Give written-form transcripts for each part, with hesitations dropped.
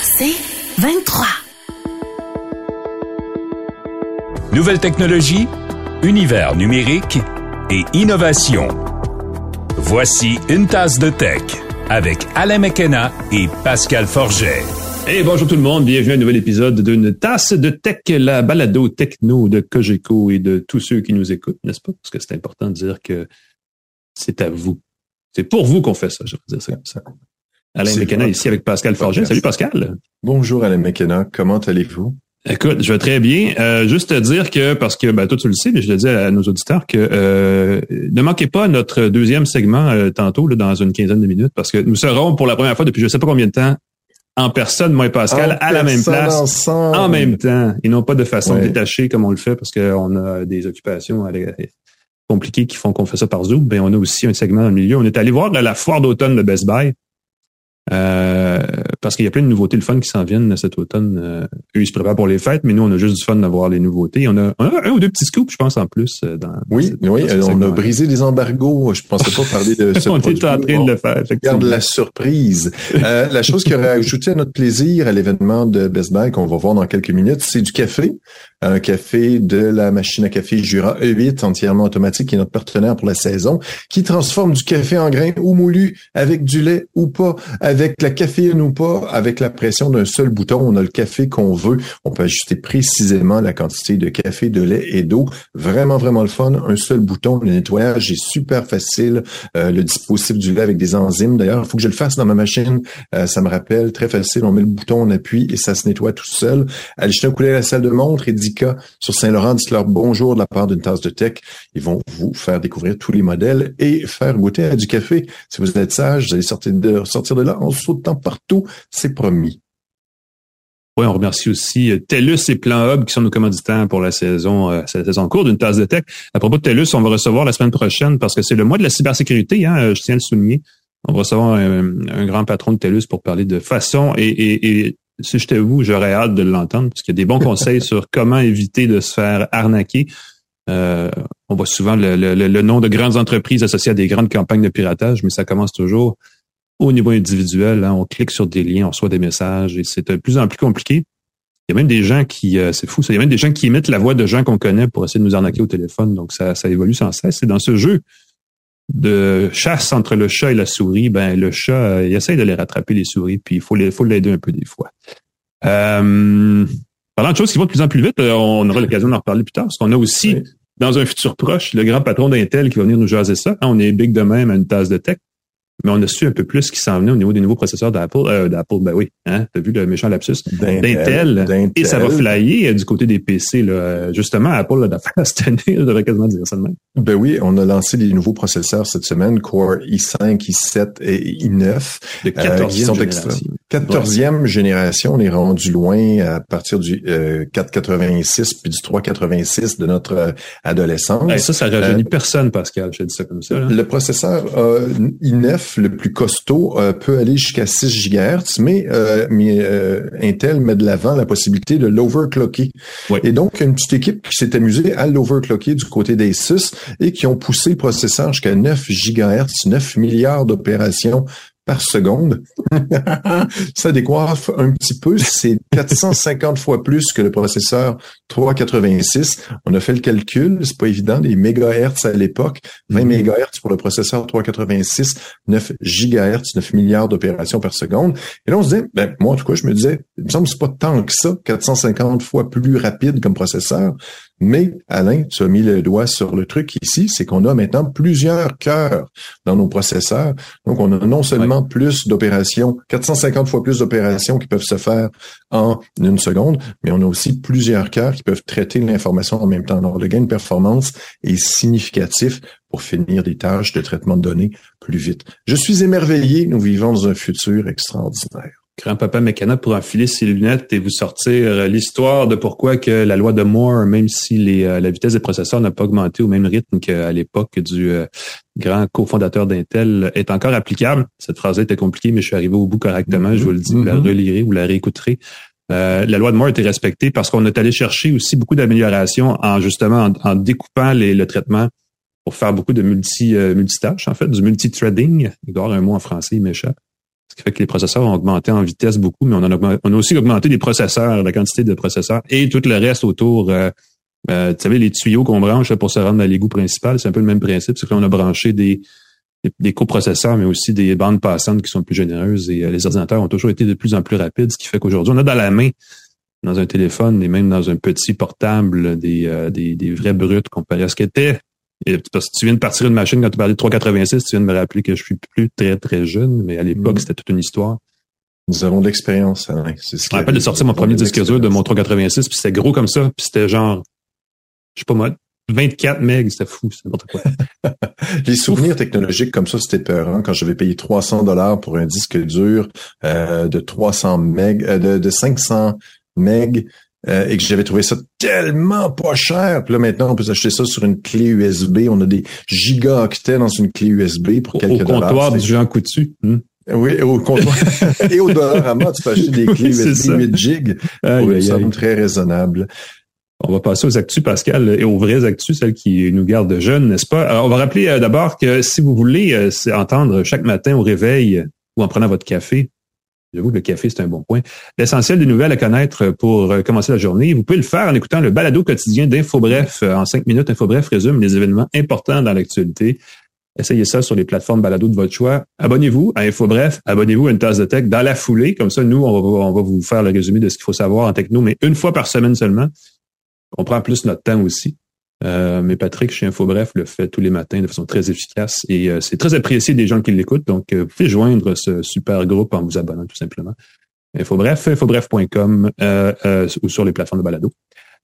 C'est 23. Nouvelles technologies, univers numérique et innovation. Voici une tasse de tech avec Alain McKenna et Pascal Forget. Hey, bonjour tout le monde, bienvenue à un nouvel épisode d'une tasse de tech, la balado techno de Cogeco et de tous ceux qui nous écoutent, n'est-ce pas? Parce que c'est important de dire que c'est à vous. C'est pour vous qu'on fait ça, je veux dire ça comme ça. Alain McKenna ici avec Pascal Forget. Salut Pascal. Bonjour Alain McKenna, comment allez-vous? Écoute, je vais très bien. Juste te dire que, parce que toi tu le sais, mais je le dis à nos auditeurs, que ne manquez pas notre deuxième segment tantôt, là, dans une quinzaine de minutes, parce que nous serons pour la première fois depuis je sais pas combien de temps en personne, moi et Pascal, à la même place, ensemble, en même temps, et non pas de façon détachée comme on le fait, parce qu'on a des occupations compliquées qui font qu'on fait ça par Zoom. Ben on a aussi un segment dans le milieu. On est allé voir la foire d'automne de Best Buy. Parce qu'il y a plein de nouveautés le fun qui s'en viennent cet automne. Eux, ils se préparent pour les fêtes, mais nous, on a juste du fun d'avoir les nouveautés. On a un ou deux petits scoops, je pense, en plus. Oui, on a brisé les embargos. Je pensais pas parler de ce on est en train de le faire, effectivement. Garde la surprise. La chose qui aurait ajouté à notre plaisir à l'événement de Best Buy qu'on va voir dans quelques minutes, c'est du café. Un café de la machine à café Jura E8, entièrement automatique, qui est notre partenaire pour la saison, qui transforme du café en grains ou moulu, avec du lait ou pas, avec la caféine ou pas, avec la pression d'un seul bouton. On a le café qu'on veut. On peut ajuster précisément la quantité de café, de lait et d'eau. Vraiment, vraiment le fun. Un seul bouton. Le nettoyage est super facile. Le dispositif du lait avec des enzymes. D'ailleurs, il faut que je le fasse dans ma machine. Ça me rappelle. Très facile. On met le bouton, on appuie et ça se nettoie tout seul. Allez jeter un coup d'œil à la salle de montre et sur Saint-Laurent, dites-leur bonjour de la part d'une tasse de tech. Ils vont vous faire découvrir tous les modèles et faire goûter à du café. Si vous êtes sage, vous allez sortir de là en sautant partout. C'est promis. Oui, on remercie aussi TELUS et Plan Hub qui sont nos commanditaires pour la saison en cours d'une tasse de tech. À propos de TELUS, on va recevoir la semaine prochaine parce que c'est le mois de la cybersécurité, je tiens à le souligner. On va recevoir un grand patron de TELUS pour parler de façon et si j'étais vous, j'aurais hâte de l'entendre parce qu'il y a des bons conseils sur comment éviter de se faire arnaquer. On voit souvent le nom de grandes entreprises associées à des grandes campagnes de piratage, mais ça commence toujours au niveau individuel. On clique sur des liens, on reçoit des messages et c'est de plus en plus compliqué. Il y a même des gens qui, c'est fou, ça, il y a même des gens qui imitent la voix de gens qu'on connaît pour essayer de nous arnaquer au téléphone. Donc ça évolue sans cesse. C'est dans ce jeu de chasse entre le chat et la souris, le chat, il essaye de les rattraper, les souris, puis il faut l'aider un peu des fois. Parlant de choses qui vont de plus en plus vite, on aura l'occasion d'en reparler plus tard, parce qu'on a aussi, dans un futur proche, le grand patron d'Intel qui va venir nous jaser ça. On est big de même à une tasse de tech, mais on a su un peu plus ce qui s'en venait au niveau des nouveaux processeurs d'Apple. Ben oui, t'as vu le méchant lapsus d'Intel. Et ça va flyer du côté des PC, là. Justement, Apple a d'affaires cette année, je devrais quasiment dire ça de même. Ben oui, on a lancé des nouveaux processeurs cette semaine, Core i5, i7 et i9. De 14e génération. 14e génération, on est rendu loin à partir du 486 puis du 386 de notre adolescence. Ça rajeunit personne, Pascal, je dis ça comme ça. Là. Le processeur i9, le plus costaud, peut aller jusqu'à 6 GHz, mais Intel met de l'avant la possibilité de l'overclocker. Oui. Et donc, une petite équipe qui s'est amusée à l'overclocker du côté d'Asus et qui ont poussé le processeur jusqu'à 9 GHz, 9 milliards d'opérations par seconde. Ça décoiffe un petit peu. C'est 450 fois plus que le processeur 386. On a fait le calcul. C'est pas évident. Des mégahertz à l'époque. 20 mégahertz pour le processeur 386. 9 gigahertz, 9 milliards d'opérations par seconde. Et là, on se dit, moi, en tout cas, je me disais, il me semble que c'est pas tant que ça. 450 fois plus rapide comme processeur. Mais, Alain, tu as mis le doigt sur le truc ici, c'est qu'on a maintenant plusieurs cœurs dans nos processeurs. Donc, on a non seulement plus d'opérations, 450 fois plus d'opérations qui peuvent se faire en une seconde, mais on a aussi plusieurs cœurs qui peuvent traiter l'information en même temps. Alors, le gain de performance est significatif pour finir des tâches de traitement de données plus vite. Je suis émerveillé, nous vivons dans un futur extraordinaire. Grand-papa McKenna pour enfiler ses lunettes et vous sortir l'histoire de pourquoi que la loi de Moore, même si la vitesse des processeurs n'a pas augmenté au même rythme qu'à l'époque du grand cofondateur d'Intel, est encore applicable. Cette phrase-là était compliquée, mais je suis arrivé au bout correctement. Je vous le dis, vous la relirez, vous la réécouterez. La loi de Moore était respectée parce qu'on est allé chercher aussi beaucoup d'améliorations en découpant le traitement pour faire beaucoup de multitâches, en fait, du multithreading. Il doit y avoir un mot en français, il m'échappe. Ce qui fait que les processeurs ont augmenté en vitesse beaucoup, mais on a aussi augmenté les processeurs, la quantité de processeurs et tout le reste autour. Tu savais, les tuyaux qu'on branche là, pour se rendre à l'égout principal, c'est un peu le même principe. C'est que là, on a branché des coprocesseurs, mais aussi des bandes passantes qui sont plus généreuses. Et les ordinateurs ont toujours été de plus en plus rapides, ce qui fait qu'aujourd'hui, on a dans la main, dans un téléphone et même dans un petit portable, des vrais brutes comparé à ce qu'était. Parce que tu viens de partir une machine, quand tu parlais de 386, tu viens de me rappeler que je suis plus très, très jeune, mais à l'époque, c'était toute une histoire. Nous avons de l'expérience, Alain. Je me rappelle de sortir mon premier disque dur de mon 386, puis c'était gros comme ça, puis c'était genre, je sais pas moi, 24 MB, c'était fou, c'est n'importe quoi. Les souvenirs technologiques comme ça, c'était peurant. Quand j'avais payé $300 pour un disque dur de 300 MB, de 500 MB, et que j'avais trouvé ça tellement pas cher. Puis là, maintenant, on peut acheter ça sur une clé USB. On a des gigaoctets dans une clé USB pour quelques dollars. Au comptoir du Jean Coutu. Oui, au comptoir. Et au Dollarama, tu peux acheter des clés USB 8 gigs. Oui, ça semble très raisonnable. On va passer aux actus, Pascal, et aux vraies actus, celles qui nous gardent jeunes, n'est-ce pas? Alors, on va rappeler d'abord que si vous voulez entendre chaque matin au réveil ou en prenant votre café, j'avoue que le café, c'est un bon point, l'essentiel des nouvelles à connaître pour commencer la journée, vous pouvez le faire en écoutant le balado quotidien d'InfoBref. En 5 minutes, InfoBref résume les événements importants dans l'actualité. Essayez ça sur les plateformes balado de votre choix. Abonnez-vous à InfoBref, abonnez-vous à une tasse de tech dans la foulée. Comme ça, nous, on va vous faire le résumé de ce qu'il faut savoir en techno, mais une fois par semaine seulement. On prend plus notre temps aussi. Mais Patrick, chez InfoBref, le fait tous les matins de façon très efficace et c'est très apprécié des gens qui l'écoutent. Donc, vous pouvez joindre ce super groupe en vous abonnant tout simplement. InfoBref, infobref.com ou sur les plateformes de balado.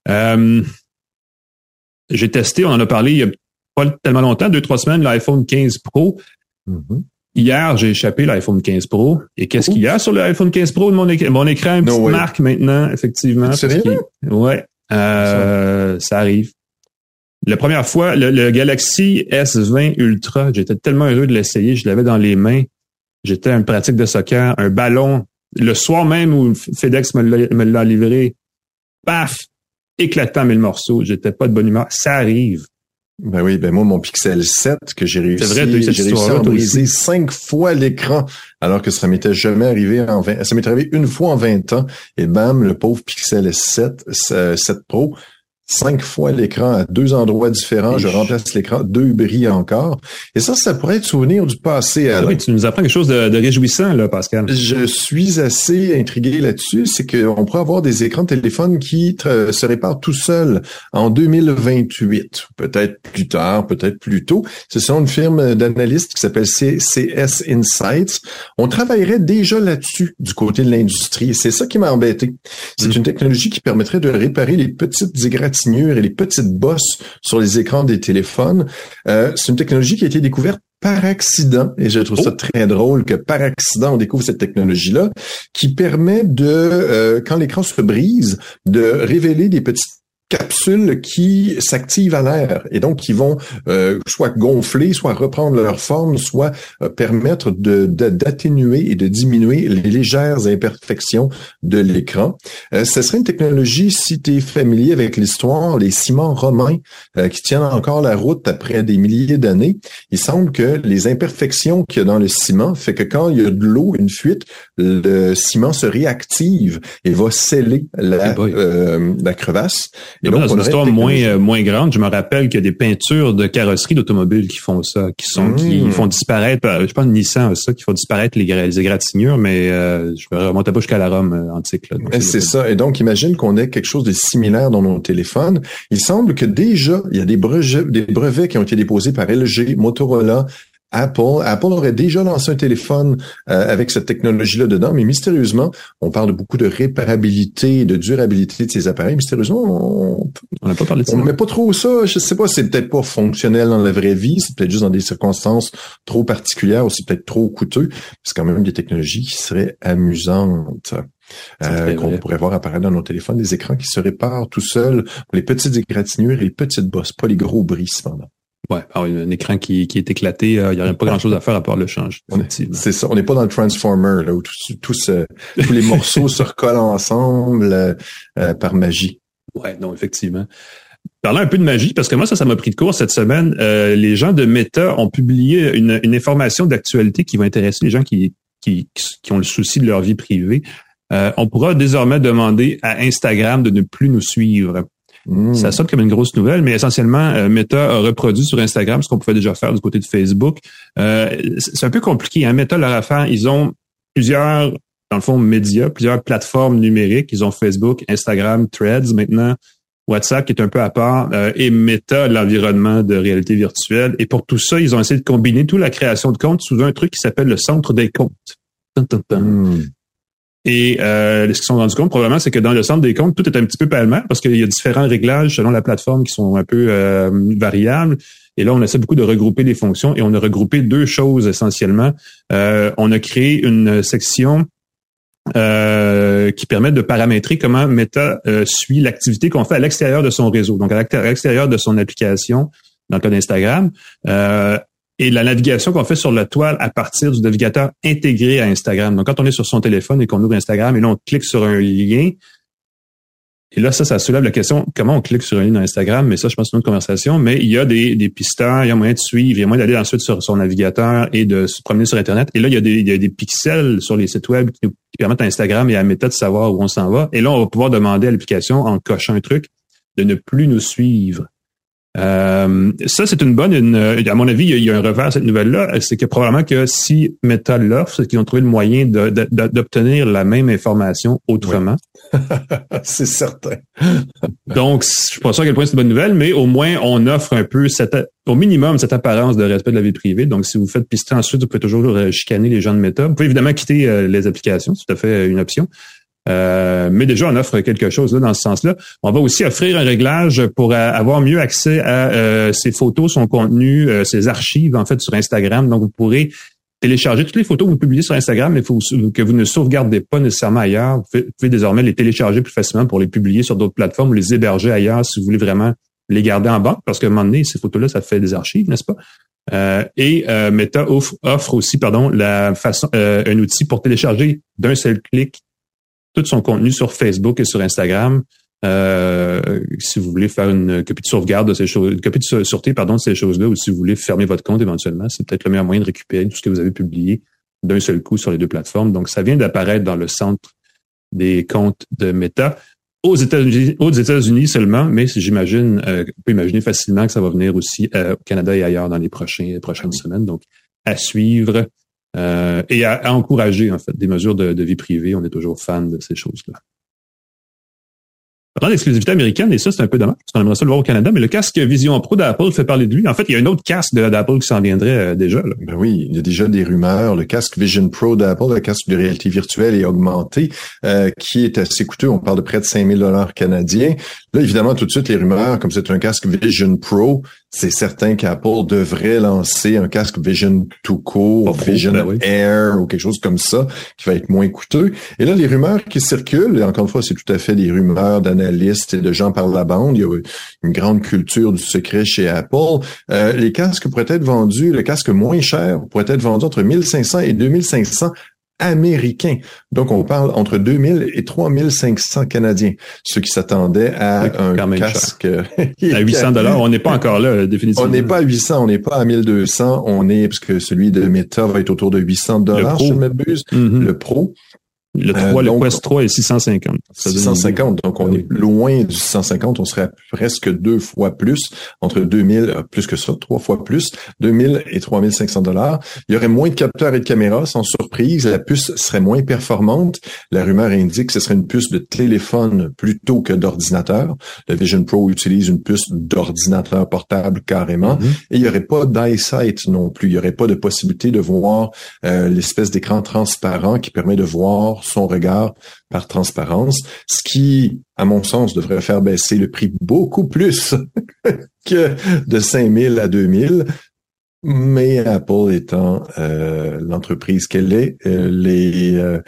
J'ai testé, on en a parlé il y a pas tellement longtemps, 2-3 semaines, l'iPhone 15 Pro. Mm-hmm. Hier, j'ai échappé l'iPhone 15 Pro. Et qu'est-ce qu'il y a sur l'iPhone 15 Pro de mon écran? Une petite marque maintenant, effectivement. Sérieux? Ouais. Ça arrive. La première fois, le Galaxy S20 Ultra, j'étais tellement heureux de l'essayer. Je l'avais dans les mains. J'étais à une pratique de soccer, un ballon. Le soir même où FedEx me l'a livré, paf, éclatant 1000 morceaux. J'étais pas de bonne humeur. Ça arrive. Ben oui, ben moi, mon Pixel 7 que j'ai réussi à briser 5 fois l'écran, alors que ça m'était jamais arrivé ça m'est arrivé une fois en 20 ans, et bam, le pauvre Pixel 7 Pro, 5 fois l'écran à 2 endroits différents, je remplace l'écran, 2 brillent encore. Et ça pourrait être souvenir du passé. Ah oui, tu nous apprends quelque chose de réjouissant, là, Pascal. Je suis assez intrigué là-dessus, c'est qu'on pourrait avoir des écrans de téléphone qui se réparent tout seuls en 2028. Peut-être plus tard, peut-être plus tôt. Ce sont une firme d'analystes qui s'appelle CS Insights. On travaillerait déjà là-dessus du côté de l'industrie. C'est ça qui m'a embêté. C'est une technologie qui permettrait de réparer les petites égratignures et les petites bosses sur les écrans des téléphones. C'est une technologie qui a été découverte par accident, et je trouve ça très drôle que par accident on découvre cette technologie-là, qui permet de, quand l'écran se brise, de révéler des petites capsules qui s'activent à l'air et donc qui vont soit gonfler, soit reprendre leur forme, soit permettre d'atténuer et de diminuer les légères imperfections de l'écran. Ce serait une technologie, si tu es familier avec l'histoire, les ciments romains qui tiennent encore la route après des milliers d'années. Il semble que les imperfections qu'il y a dans le ciment fait que quand il y a de l'eau, une fuite, le ciment se réactive et va sceller la crevasse. Et donc, dans une histoire moins grande, je me rappelle qu'il y a des peintures de carrosseries d'automobiles qui font ça, qui font disparaître, je pense Nissan a ça, qui font disparaître les égratignures, mais je ne remonte pas jusqu'à la Rome antique. Là, c'est ça. Et donc, imagine qu'on ait quelque chose de similaire dans nos téléphones. Il semble que déjà, il y a des brevets qui ont été déposés par LG, Motorola, Apple aurait déjà lancé un téléphone avec cette technologie-là dedans, mais mystérieusement, on parle beaucoup de réparabilité, de durabilité de ces appareils. Mystérieusement, on n'a pas parlé de ça. On ne met pas trop ça. Je sais pas, c'est peut-être pas fonctionnel dans la vraie vie, c'est peut-être juste dans des circonstances trop particulières ou c'est peut-être trop coûteux. C'est quand même des technologies qui seraient amusantes. Qu'on pourrait voir apparaître dans nos téléphones, des écrans qui se réparent tout seuls pour les petites égratignures et les petites bosses, pas les gros bris cependant. Ouais, un écran qui est éclaté, il n'y aurait pas grand-chose à faire à part le changer. C'est ça, on n'est pas dans le Transformer, là, où tous les morceaux se recollent ensemble par magie. Ouais, non, effectivement. Parlant un peu de magie, parce que moi, ça m'a pris de court cette semaine, les gens de Meta ont publié une information d'actualité qui va intéresser les gens qui qui ont le souci de leur vie privée, on pourra désormais demander à Instagram de ne plus nous suivre. Ça sonne comme une grosse nouvelle, mais essentiellement, Meta a reproduit sur Instagram ce qu'on pouvait déjà faire du côté de Facebook. C'est un peu compliqué. Hein? Meta, leur affaire, ils ont plusieurs, dans le fond, médias, plusieurs plateformes numériques. Ils ont Facebook, Instagram, Threads maintenant, WhatsApp qui est un peu à part, et Meta, l'environnement de réalité virtuelle. Et pour tout ça, ils ont essayé de combiner toute la création de comptes sous un truc qui s'appelle le centre des comptes. Et ce qu'ils se sont rendus compte, probablement, c'est que dans le centre des comptes, tout est un petit peu pêle-mêle parce qu'il y a différents réglages selon la plateforme qui sont un peu variables. Et là, on essaie beaucoup de regrouper les fonctions et on a regroupé deux choses essentiellement. On a créé une section qui permet de paramétrer comment Meta suit l'activité qu'on fait à l'extérieur de son réseau, donc à l'extérieur de son application, dans le cas d'Instagram. Et la navigation qu'on fait sur la toile à partir du navigateur intégré à Instagram. Donc, quand on est sur son téléphone et qu'on ouvre Instagram, et là, on clique sur un lien. Et là, ça soulève la question, comment on clique sur un lien dans Instagram? Mais ça, je pense que c'est une autre conversation. Mais il y a des pisteurs, il y a moyen de suivre, il y a moyen d'aller ensuite sur son navigateur et de se promener sur Internet. Et là, il y a des pixels sur les sites web qui permettent à Instagram et à Meta de savoir où on s'en va. Et là, on va pouvoir demander à l'application, en cochant un truc, de ne plus nous suivre. Ça, c'est à mon avis, il y a un revers à cette nouvelle-là, c'est que probablement que si Meta l'offre, c'est qu'ils ont trouvé le moyen d'obtenir la même information autrement. Oui. C'est certain. Donc, je suis pas sûr à quel point c'est une bonne nouvelle, mais au moins, on offre un peu au minimum cette apparence de respect de la vie privée. Donc, si vous faites pister ensuite, vous pouvez toujours chicaner les gens de Meta. Vous pouvez évidemment quitter les applications, c'est tout à fait une option. Mais déjà, on offre quelque chose là dans ce sens-là. On va aussi offrir un réglage pour avoir mieux accès à ses photos, son contenu, ses archives, en fait, sur Instagram. Donc, vous pourrez télécharger toutes les photos que vous publiez sur Instagram, mais que vous ne sauvegardez pas nécessairement ailleurs. Vous pouvez désormais les télécharger plus facilement pour les publier sur d'autres plateformes ou les héberger ailleurs si vous voulez vraiment les garder en banque, parce qu'à un moment donné, ces photos-là, ça fait des archives, n'est-ce pas? Meta offre aussi, un outil pour télécharger d'un seul clic tout son contenu sur Facebook et sur Instagram. Si vous voulez faire une copie de sauvegarde de ces choses, une copie de sûreté, de ces choses-là, ou si vous voulez fermer votre compte éventuellement, c'est peut-être le meilleur moyen de récupérer tout ce que vous avez publié d'un seul coup sur les deux plateformes. Donc, ça vient d'apparaître dans le centre des comptes de Meta aux États-Unis seulement, mais j'imagine, on peut imaginer facilement que ça va venir aussi au Canada et ailleurs dans les prochaines semaines. Donc, à suivre. Et à encourager, en fait, des mesures de vie privée. On est toujours fan de ces choses-là. Parlant d'exclusivité américaine, et ça, c'est un peu dommage, parce qu'on aimerait ça le voir au Canada, mais le casque Vision Pro d'Apple fait parler de lui. En fait, il y a un autre casque d'Apple qui s'en viendrait déjà. Là. Ben oui, il y a déjà des rumeurs. Le casque Vision Pro d'Apple, le casque de réalité virtuelle et augmentée, qui est assez coûteux. On parle de près de 5 000 $ canadiens. Là, évidemment, tout de suite, les rumeurs, comme c'est un casque Vision Pro, c'est certain qu'Apple devrait lancer un casque Vision tout court, Vision Air ou quelque chose comme ça, qui va être moins coûteux. Et là, les rumeurs qui circulent, et encore une fois, c'est tout à fait des rumeurs d'analystes et de gens par la bande. Il y a une grande culture du secret chez Apple. Les casques pourraient être vendus, le casque moins cher pourrait être vendu entre 1500 et 2500 américains. Donc, on parle entre 2000 et 3500 canadiens. Ceux qui s'attendaient à un casque à 800 $, on n'est pas encore là, définitivement. On n'est pas à 800, on n'est pas à 1200, parce que celui de Meta va être autour de 800 $, si je ne m'abuse. Le Pro. Le 3, le Quest 3 est 650. 650, donc on est loin du 650, on serait à presque 2 fois plus, entre 2000, plus que ça, 3 fois plus, 2000 et 3500 $. Il y aurait moins de capteurs et de caméras, sans surprise, la puce serait moins performante. La rumeur indique que ce serait une puce de téléphone plutôt que d'ordinateur. Le Vision Pro utilise une puce d'ordinateur portable carrément, et il n'y aurait pas d'EyeSight non plus. Il n'y aurait pas de possibilité de voir l'espèce d'écran transparent qui permet de voir son regard par transparence, ce qui, à mon sens, devrait faire baisser le prix beaucoup plus que de 5000 à 2000. Mais Apple étant l'entreprise qu'elle est, les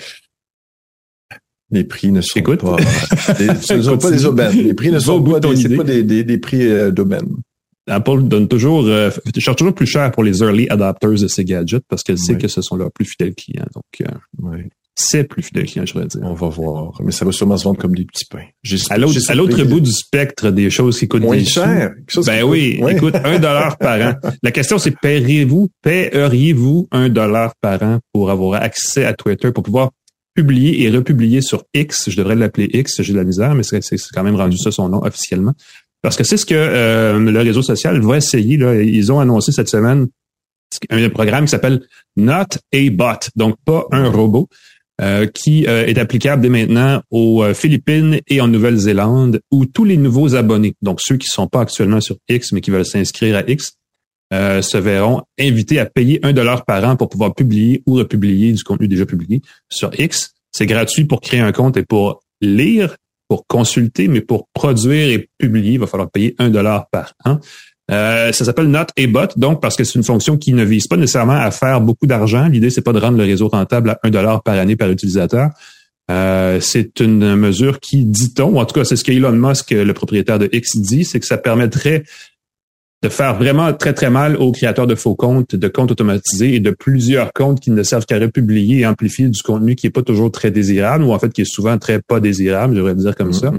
prix ne sont pas ce ne sont pas des aubaines. Les prix ne sont pas des prix d'aubaine. Apple cherche toujours plus cher pour les early adopters de ces gadgets parce qu'elle sait que ce sont leurs plus fidèles clients. Donc, c'est plus fidèle client, je voudrais dire. On va voir. Mais ça va sûrement se vendre comme des petits pains. À l'autre bout du spectre des choses qui coûtent moins des cher. Ben oui, écoute, $1 par an. La question, c'est paieriez-vous $1 par an pour avoir accès à Twitter, pour pouvoir publier et republier sur X. Je devrais l'appeler X, j'ai de la misère, mais c'est quand même rendu ça son nom officiellement. Parce que c'est ce que le réseau social va essayer. Là. Ils ont annoncé cette semaine un programme qui s'appelle Not a Bot, donc pas un robot, qui est applicable dès maintenant aux Philippines et en Nouvelle-Zélande, où tous les nouveaux abonnés, donc ceux qui ne sont pas actuellement sur X mais qui veulent s'inscrire à X, se verront invités à payer $1 par an pour pouvoir publier ou republier du contenu déjà publié sur X. C'est gratuit pour créer un compte et pour lire, pour consulter, mais pour produire et publier, il va falloir payer $1 par an. Ça s'appelle Not a Bot, donc parce que c'est une fonction qui ne vise pas nécessairement à faire beaucoup d'argent. L'idée, c'est pas de rendre le réseau rentable à $1 par année par utilisateur. C'est une mesure qui, dit-on, ou en tout cas, c'est ce qu'Elon Musk, le propriétaire de X, dit, c'est que ça permettrait de faire vraiment très, très mal aux créateurs de faux comptes, de comptes automatisés et de plusieurs comptes qui ne servent qu'à republier et amplifier du contenu qui est pas toujours très désirable ou en fait qui est souvent très pas désirable, je devrais dire comme ça.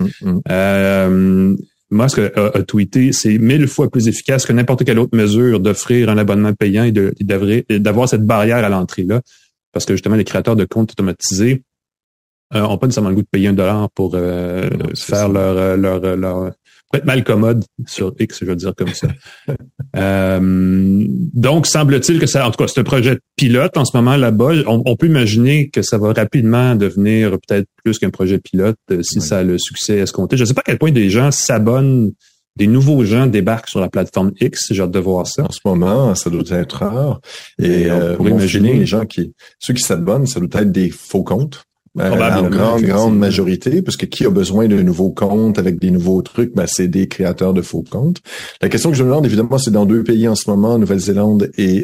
Musk a tweeté, c'est 1000 fois plus efficace que n'importe quelle autre mesure d'offrir un abonnement payant et d'avoir cette barrière à l'entrée-là. Parce que justement, les créateurs de comptes automatisés ont pas nécessairement le goût de payer $1 pour faire leur pour être mal commode sur X, je veux dire comme ça. Donc, semble-t-il que ça, en tout cas, c'est un projet pilote en ce moment là-bas. On peut imaginer que ça va rapidement devenir peut-être plus qu'un projet pilote si ça a le succès escompté. Je ne sais pas à quel point des gens s'abonnent, des nouveaux gens débarquent sur la plateforme X. J'ai hâte de voir ça. En ce moment, ça doit être rare. Et on pourrait imaginer les gens ceux qui s'abonnent, ça doit être des faux comptes. En grande majorité, parce que qui a besoin de nouveaux comptes avec des nouveaux trucs, c'est des créateurs de faux comptes. La question que je me demande, évidemment, c'est dans 2 pays en ce moment, Nouvelle-Zélande et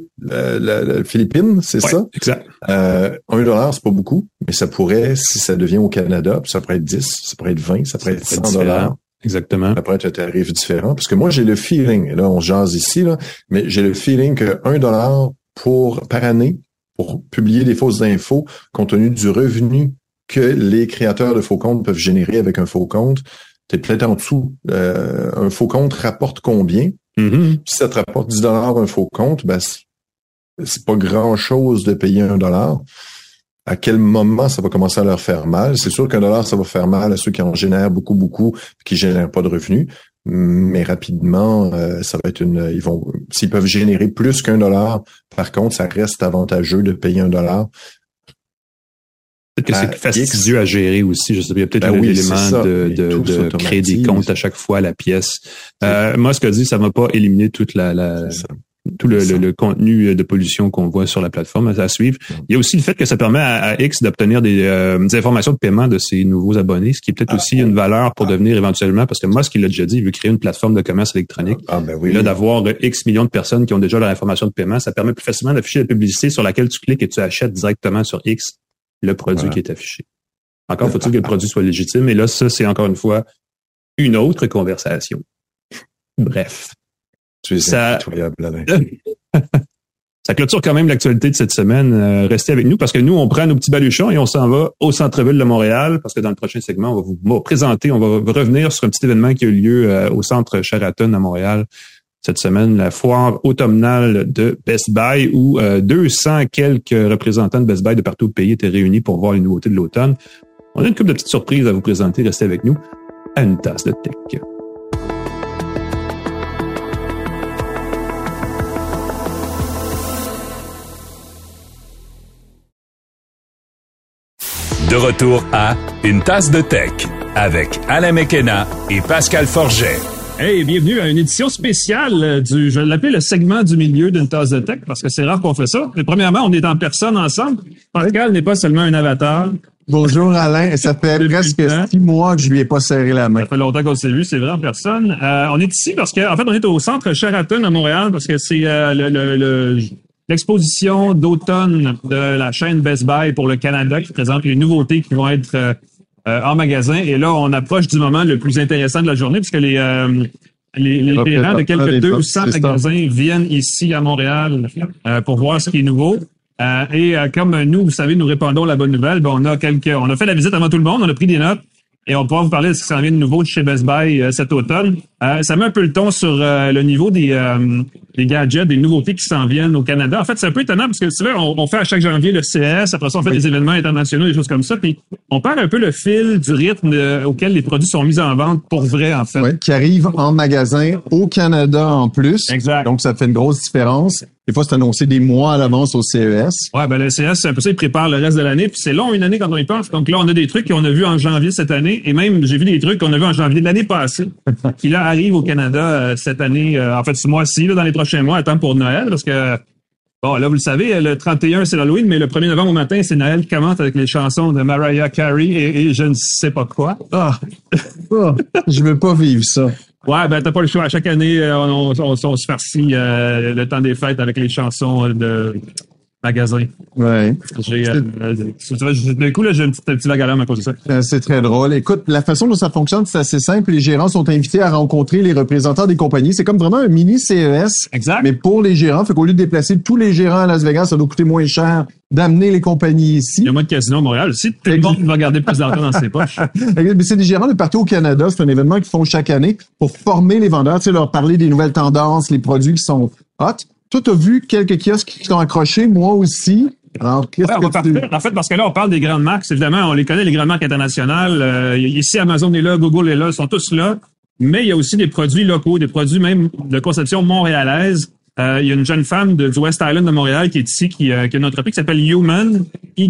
la Philippines, c'est ça? Exact. $1, c'est pas beaucoup, mais ça pourrait, si ça devient au Canada, ça pourrait être 10, ça pourrait être 20, ça pourrait être $100. Exactement. Ça pourrait être un tarif différent, parce que moi, j'ai le feeling, et là, on jase ici, là, mais j'ai le feeling que $1 par année, pour publier des fausses infos, compte tenu du revenu que les créateurs de faux comptes peuvent générer avec un faux compte, t'es peut-être en dessous. Un faux compte rapporte combien? Si ça te rapporte $10 un faux compte, c'est pas grand-chose de payer $1. À quel moment ça va commencer à leur faire mal? C'est sûr $1, ça va faire mal à ceux qui en génèrent beaucoup, qui génèrent pas de revenus. Mais rapidement, ça va être s'ils peuvent générer plus $1, par contre, ça reste avantageux de payer $1. Peut-être que c'est fastidieux à gérer aussi. Je sais pas, il y a peut-être l'élément de créer des comptes à chaque fois à la pièce. Moi, ce que je dis, ça m'a pas éliminé toute tout le contenu de pollution qu'on voit sur la plateforme à suivre. Il y a aussi le fait que ça permet à X d'obtenir des informations de paiement de ses nouveaux abonnés, ce qui est peut-être aussi une valeur pour devenir éventuellement, parce que Musk, il l'a déjà dit, il veut créer une plateforme de commerce électronique. Et là, d'avoir X millions de personnes qui ont déjà leur information de paiement, ça permet plus facilement d'afficher la publicité sur laquelle tu cliques et tu achètes directement sur X le produit qui est affiché. Encore faut-il que le produit soit légitime, et là, ça, c'est encore une fois une autre conversation. Bref. Ça clôture quand même l'actualité de cette semaine. Restez avec nous parce que nous, on prend nos petits baluchons et on s'en va au centre-ville de Montréal parce que dans le prochain segment, on va vous présenter, on va revenir sur un petit événement qui a eu lieu au centre Sheraton à Montréal cette semaine, la foire automnale de Best Buy où 200 quelques représentants de Best Buy de partout au pays étaient réunis pour voir les nouveautés de l'automne. On a une couple de petites surprises à vous présenter. Restez avec nous à une tasse de tech. De retour à Une tasse de tech avec Alain McKenna et Pascal Forget. Hey, bienvenue à une édition spéciale je vais l'appeler le segment du milieu d'une tasse de tech parce que c'est rare qu'on fait ça. Mais premièrement, on est en personne ensemble. Pascal n'est pas seulement un avatar. Bonjour Alain, ça fait presque 6 mois que je lui ai pas serré la main. Ça fait longtemps qu'on s'est vu, c'est vrai en personne. On est ici parce que, en fait, on est au centre Sheraton à Montréal parce que c'est l'exposition d'automne de la chaîne Best Buy pour le Canada qui présente les nouveautés qui vont être en magasin. Et là, on approche du moment le plus intéressant de la journée puisque les gérants de quelques 200 magasins viennent ici à Montréal pour voir ce qui est nouveau. Comme nous, vous savez, nous répondons la bonne nouvelle, on a fait la visite avant tout le monde, on a pris des notes. Et on va pouvoir vous parler de ce qui s'en vient de nouveau de chez Best Buy cet automne. Ça met un peu le ton sur le niveau des gadgets, des nouveautés qui s'en viennent au Canada. En fait, c'est un peu étonnant parce que là, on fait à chaque janvier le CS, après ça, on fait des événements internationaux, des choses comme ça, puis on perd un peu le fil du rythme auquel les produits sont mis en vente pour vrai, en fait. Ouais, qui arrivent en magasin au Canada en plus. Exact. Donc, ça fait une grosse différence. Des fois, c'est annoncé des mois à l'avance au CES. Ouais, le CES, c'est un peu ça, ils préparent le reste de l'année, puis c'est long une année quand on y pense. Donc là, on a des trucs qu'on a vus en janvier cette année, et même, j'ai vu des trucs qu'on a vus en janvier de l'année passée, qui là arrivent au Canada cette année, en fait, ce mois-ci, là, dans les prochains mois, à temps pour Noël, parce que, bon, là, vous le savez, le 31, c'est l'Halloween, mais le 1er novembre au matin, c'est Noël qui commence avec les chansons de Mariah Carey et je ne sais pas quoi. Je veux pas vivre ça. Ouais, t'as pas le choix. À chaque année, on se farcit le temps des fêtes avec les chansons de magasin. Ouais. Du coup, là, j'ai un petit vague à l'âme à cause de ça. C'est très drôle. Écoute, la façon dont ça fonctionne, c'est assez simple. Les gérants sont invités à rencontrer les représentants des compagnies. C'est comme vraiment un mini CES. Exact. Mais pour les gérants, fait qu'au lieu de déplacer tous les gérants à Las Vegas, ça doit coûter moins cher d'amener les compagnies ici. Il y a moins de casinos à Montréal. Si tout le monde va garder plus d'argent dans ses poches. Mais c'est des gérants de partout au Canada. C'est un événement qu'ils font chaque année pour former les vendeurs, leur parler des nouvelles tendances, les produits qui sont hot. Toi, t'as vu quelques kiosques qui sont accrochés, moi aussi. Alors, qu'est-ce que En fait, parce que là, on parle des grandes marques. Évidemment, on les connaît, les grandes marques internationales. Ici, Amazon est là, Google est là, ils sont tous là. Mais il y a aussi des produits locaux, des produits même de conception montréalaise. Il y a une jeune femme du West Island de Montréal qui est ici, qui a une entreprise qui s'appelle Human,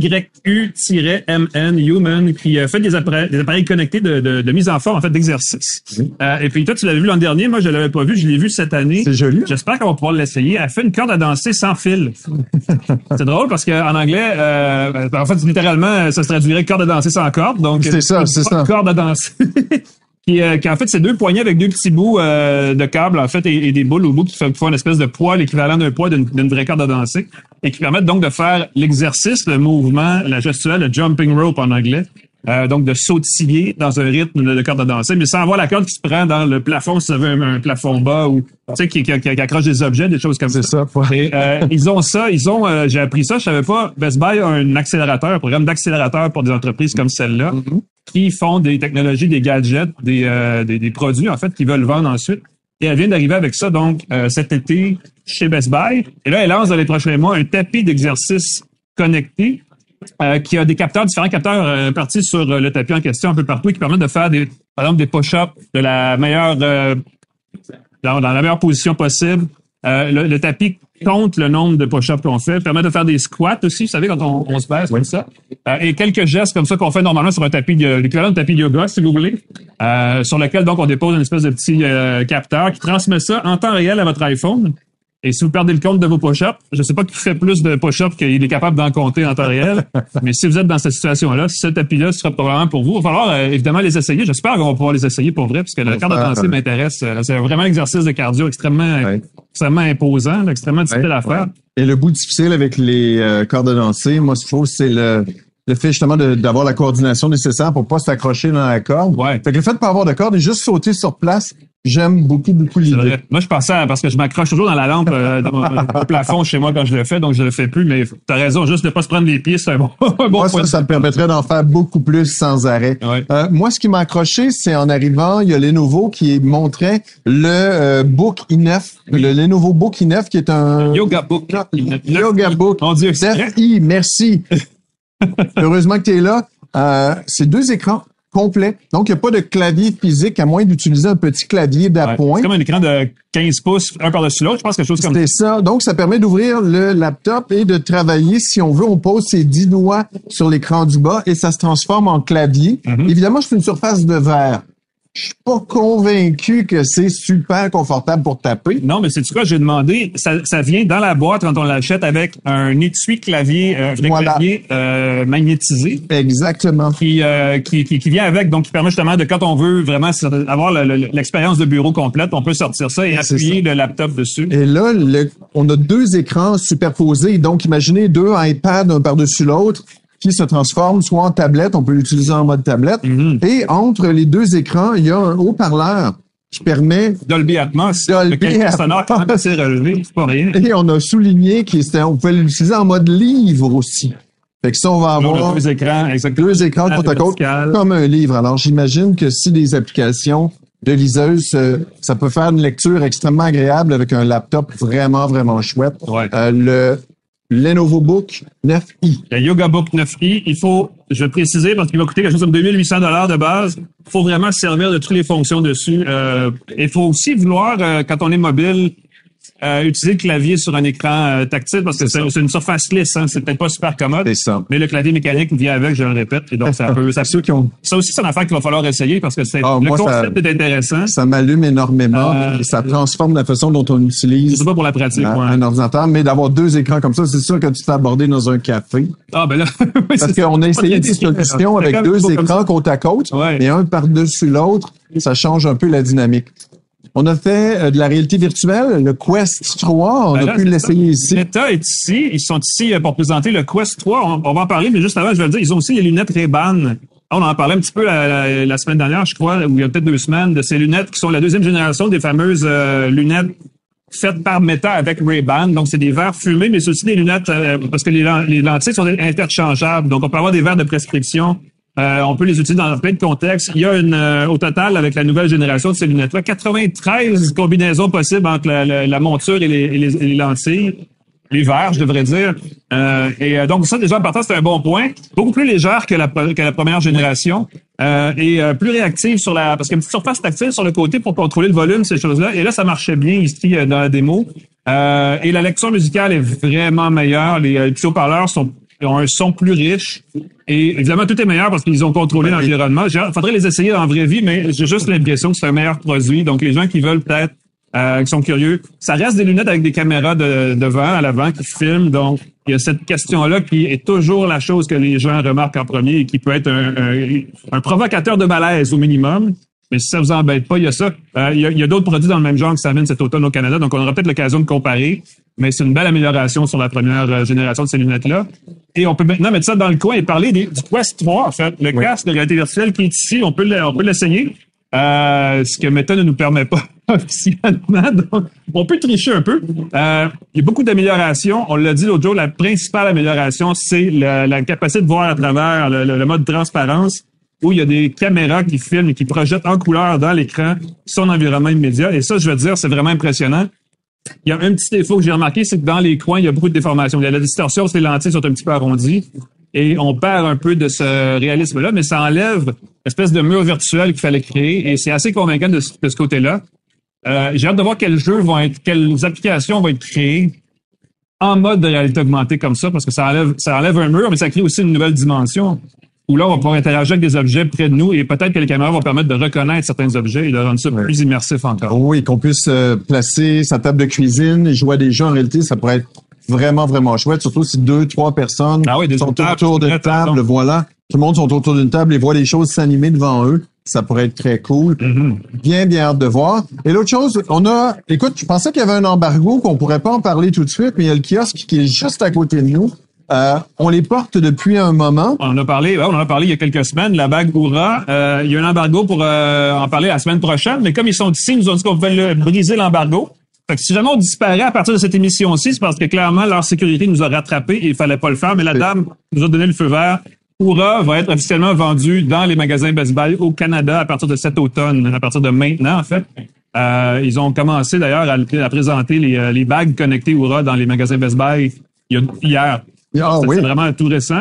Y-U-M-N, Human, qui fait des appareils connectés de mise en forme, en fait, d'exercice. Et puis toi, tu l'avais vu l'an dernier, moi, je l'avais pas vu, je l'ai vu cette année. C'est joli. J'espère qu'on va pouvoir l'essayer. Elle fait une corde à danser sans fil. C'est drôle parce qu'en anglais, en fait, littéralement, ça se traduirait corde à danser sans corde. Donc, c'est ça. Corde à danser. Qui en fait, c'est deux poignées avec deux petits bouts de câble, en fait, et des boules au bout qui font une espèce de poids, l'équivalent d'un poids d'une vraie corde à danser, et qui permettent donc de faire l'exercice, le mouvement, la gestuelle, le jumping rope en anglais, donc de sautiller dans un rythme de corde à danser, mais sans avoir la corde qui se prend dans le plafond, si vous avez un plafond bas, ou tu sais, qui accroche des objets, des choses comme ça. C'est ça. Ouais. Et, ils ont ça, j'ai appris ça, je savais pas, Best Buy a un accélérateur, un programme d'accélérateur pour des entreprises comme celle-là. Mm-hmm. Qui font des technologies, des gadgets, des produits, en fait, qu'ils veulent vendre ensuite. Et elle vient d'arriver avec ça, donc, cet été, chez Best Buy. Et là, elle lance dans les prochains mois un tapis d'exercice connecté, qui a différents capteurs partis sur le tapis en question un peu partout, et qui permettent de faire par exemple, des push-ups de la meilleure, dans la meilleure position possible. Le tapis compte le nombre de push-ups qu'on fait, permet de faire des squats aussi, vous savez, quand on se baisse comme ça. Et quelques gestes comme ça qu'on fait normalement sur un tapis, l'équivalent de tapis de yoga, si vous voulez, sur lequel donc on dépose une espèce de petit capteur qui transmet ça en temps réel à votre iPhone. Et si vous perdez le compte de vos push-ups, je sais pas qui fait plus de push-ups qu'il est capable d'en compter en temps réel, mais si vous êtes dans cette situation-là, ce tapis-là sera probablement pour vous. Il va falloir évidemment les essayer. J'espère qu'on va pouvoir les essayer pour vrai, parce que la corde à danser m'intéresse. C'est vraiment un exercice de cardio extrêmement imposant, extrêmement difficile à faire. Et le bout difficile avec les cordes à danser, moi, je trouve, c'est le fait justement d'avoir la coordination nécessaire pour pas s'accrocher dans la corde. Ouais. Fait que le fait de pas avoir de corde et juste sauter sur place, j'aime beaucoup l'idée. Moi, je pensais parce que je m'accroche toujours dans la lampe au plafond chez moi quand je le fais, donc je le fais plus, mais t'as raison, juste de pas se prendre les pieds, c'est un bon moi, point. Ça me permettrait d'en faire beaucoup plus sans arrêt. Ouais. Moi, ce qui m'a accroché, c'est en arrivant, il y a Lenovo qui montrait le Book i9, le Lenovo Book i9 qui est un Yoga Book. Yoga Book. Mon Dieu, FI, merci. Heureusement que tu es là. C'est 2 écrans complets. Donc, il n'y a pas de clavier physique à moins d'utiliser un petit clavier d'appoint. C'est comme un écran de 15 pouces, un par-dessus l'autre, je pense, quelque chose comme ça. C'est ça. Donc, ça permet d'ouvrir le laptop et de travailler. Si on veut, on pose ses 10 doigts sur l'écran du bas et ça se transforme en clavier. Mm-hmm. Évidemment, c'est une surface de verre. Je suis pas convaincu que c'est super confortable pour taper. Non, mais c'est quoi, j'ai demandé, ça vient dans la boîte quand on l'achète avec un étui clavier, clavier magnétisé. Exactement. Qui vient avec, donc qui permet justement de, quand on veut vraiment avoir l'expérience de bureau complète, on peut sortir ça et appuyer le laptop dessus. Et là, on a 2 écrans superposés. Donc, imaginez 2 iPads un par-dessus l'autre qui se transforme soit en tablette, on peut l'utiliser en mode tablette, et entre les 2 écrans, il y a un haut-parleur qui permet Dolby Atmos. Dolby sonore quand même assez relevé, c'est pas rien. Et on a souligné qu'on pouvait l'utiliser en mode livre aussi. Fait que ça, on va avoir deux écrans, exactement. Deux écrans côte à côte, comme un livre. Alors, j'imagine que si des applications de liseuse, ça peut faire une lecture extrêmement agréable avec un laptop vraiment, vraiment chouette. Ouais. Le Lenovo Book 9i. Le Yoga Book 9i, je vais préciser parce qu'il va coûter quelque chose comme 2800 $ de base. Il faut vraiment se servir de toutes les fonctions dessus. Il faut aussi vouloir, quand on est mobile, utiliser le clavier sur un écran tactile parce que c'est une surface lisse, hein, c'est peut-être pas super commode. C'est ça. Mais le clavier mécanique vient avec, je le répète, et donc ça aussi c'est une affaire qu'il va falloir essayer parce que le concept est intéressant. Ça m'allume énormément et ça transforme la façon dont on utilise. Je sais pas pour la pratique, un ordinateur, mais d'avoir deux écrans comme ça, c'est sûr que tu t'es abordé dans un café. Ah ben là, parce qu'on a essayé des solutions avec deux écrans côte à côte, mais un par-dessus l'autre, ça change un peu la dynamique. On a fait de la réalité virtuelle, le Quest 3, on a pu l'essayer ici. Meta est ici, ils sont ici pour présenter le Quest 3, on va en parler, mais juste avant, je vais le dire, ils ont aussi les lunettes Ray-Ban. On en parlait un petit peu la semaine dernière, je crois, ou il y a peut-être 2 semaines, de ces lunettes qui sont la deuxième génération des fameuses lunettes faites par Meta avec Ray-Ban. Donc, c'est des verres fumés, mais c'est aussi des lunettes, parce que les lentilles sont interchangeables. Donc, on peut avoir des verres de prescription. On peut les utiliser dans plein de contextes. Il y a au total, avec la nouvelle génération de ces lunettes-là, 93 combinaisons possibles entre la monture et les lentilles. Les verres, je devrais dire. Donc, ça, déjà, en partant, c'est un bon point. Beaucoup plus légère que la première génération. Et plus réactive parce qu'il y a une petite surface tactile sur le côté pour contrôler le volume, ces choses-là. Et là, ça marchait bien ici dans la démo. Et la lecture musicale est vraiment meilleure. Les petits haut-parleurs ont un son plus riche. Et évidemment, tout est meilleur parce qu'ils ont contrôlé l'environnement. Il faudrait les essayer en vraie vie, mais j'ai juste l'impression que c'est un meilleur produit. Donc, les gens qui veulent peut-être, qui sont curieux, ça reste des lunettes avec des caméras devant, à l'avant, qui filment. Donc, il y a cette question-là qui est toujours la chose que les gens remarquent en premier et qui peut être un provocateur de malaise au minimum. Mais si ça vous embête pas, il y a ça. Il y a d'autres produits dans le même genre qui s'amènent cet automne au Canada, donc on aura peut-être l'occasion de comparer. Mais c'est une belle amélioration sur la première génération de ces lunettes-là. Et on peut maintenant mettre ça dans le coin et parler du Quest 3, en fait. Le casque de réalité virtuelle qui est ici, on peut l'essayer. Ce que Meta ne nous permet pas officiellement. Donc, on peut tricher un peu. Il y a beaucoup d'améliorations. On l'a dit l'autre jour, la principale amélioration, c'est la capacité de voir à travers le mode transparence, où il y a des caméras qui filment et qui projettent en couleur dans l'écran son environnement immédiat. Et ça, je veux dire, c'est vraiment impressionnant. Il y a un petit défaut que j'ai remarqué, c'est que dans les coins, il y a beaucoup de déformations. Il y a la distorsion parce que les lentilles sont un petit peu arrondies. Et on perd un peu de ce réalisme-là, mais ça enlève l'espèce de mur virtuel qu'il fallait créer. Et c'est assez convaincant de ce côté-là. J'ai hâte de voir quelles applications vont être créées en mode de réalité augmentée comme ça, parce que ça enlève un mur, mais ça crée aussi une nouvelle dimension où là, on va pouvoir interagir avec des objets près de nous et peut-être que les caméras vont permettre de reconnaître certains objets et de rendre ça plus immersif encore. Oui, qu'on puisse placer sa table de cuisine et jouer à des jeux en réalité, ça pourrait être vraiment, vraiment chouette, surtout si 2-3 personnes sont autour d'une table, voilà. Tout le monde sont autour d'une table et voit les choses s'animer devant eux. Ça pourrait être très cool. Mm-hmm. Bien, bien hâte de voir. Et l'autre chose, écoute, je pensais qu'il y avait un embargo, qu'on pourrait pas en parler tout de suite, mais il y a le kiosque qui est juste à côté de nous. On les porte depuis un moment. On en a parlé il y a quelques semaines, la bague Oura. Il y a un embargo pour en parler la semaine prochaine, mais comme ils sont ici, ils nous ont dit qu'on pouvait briser l'embargo. Fait que si jamais on disparaît à partir de cette émission-ci, c'est parce que clairement, leur sécurité nous a rattrapés et il fallait pas le faire, mais la dame nous a donné le feu vert. Oura va être officiellement vendu dans les magasins Best Buy au Canada à partir de cet automne, à partir de maintenant, en fait. Ils ont commencé d'ailleurs à présenter les bagues connectées Oura dans les magasins Best Buy hier. C'est vraiment tout récent.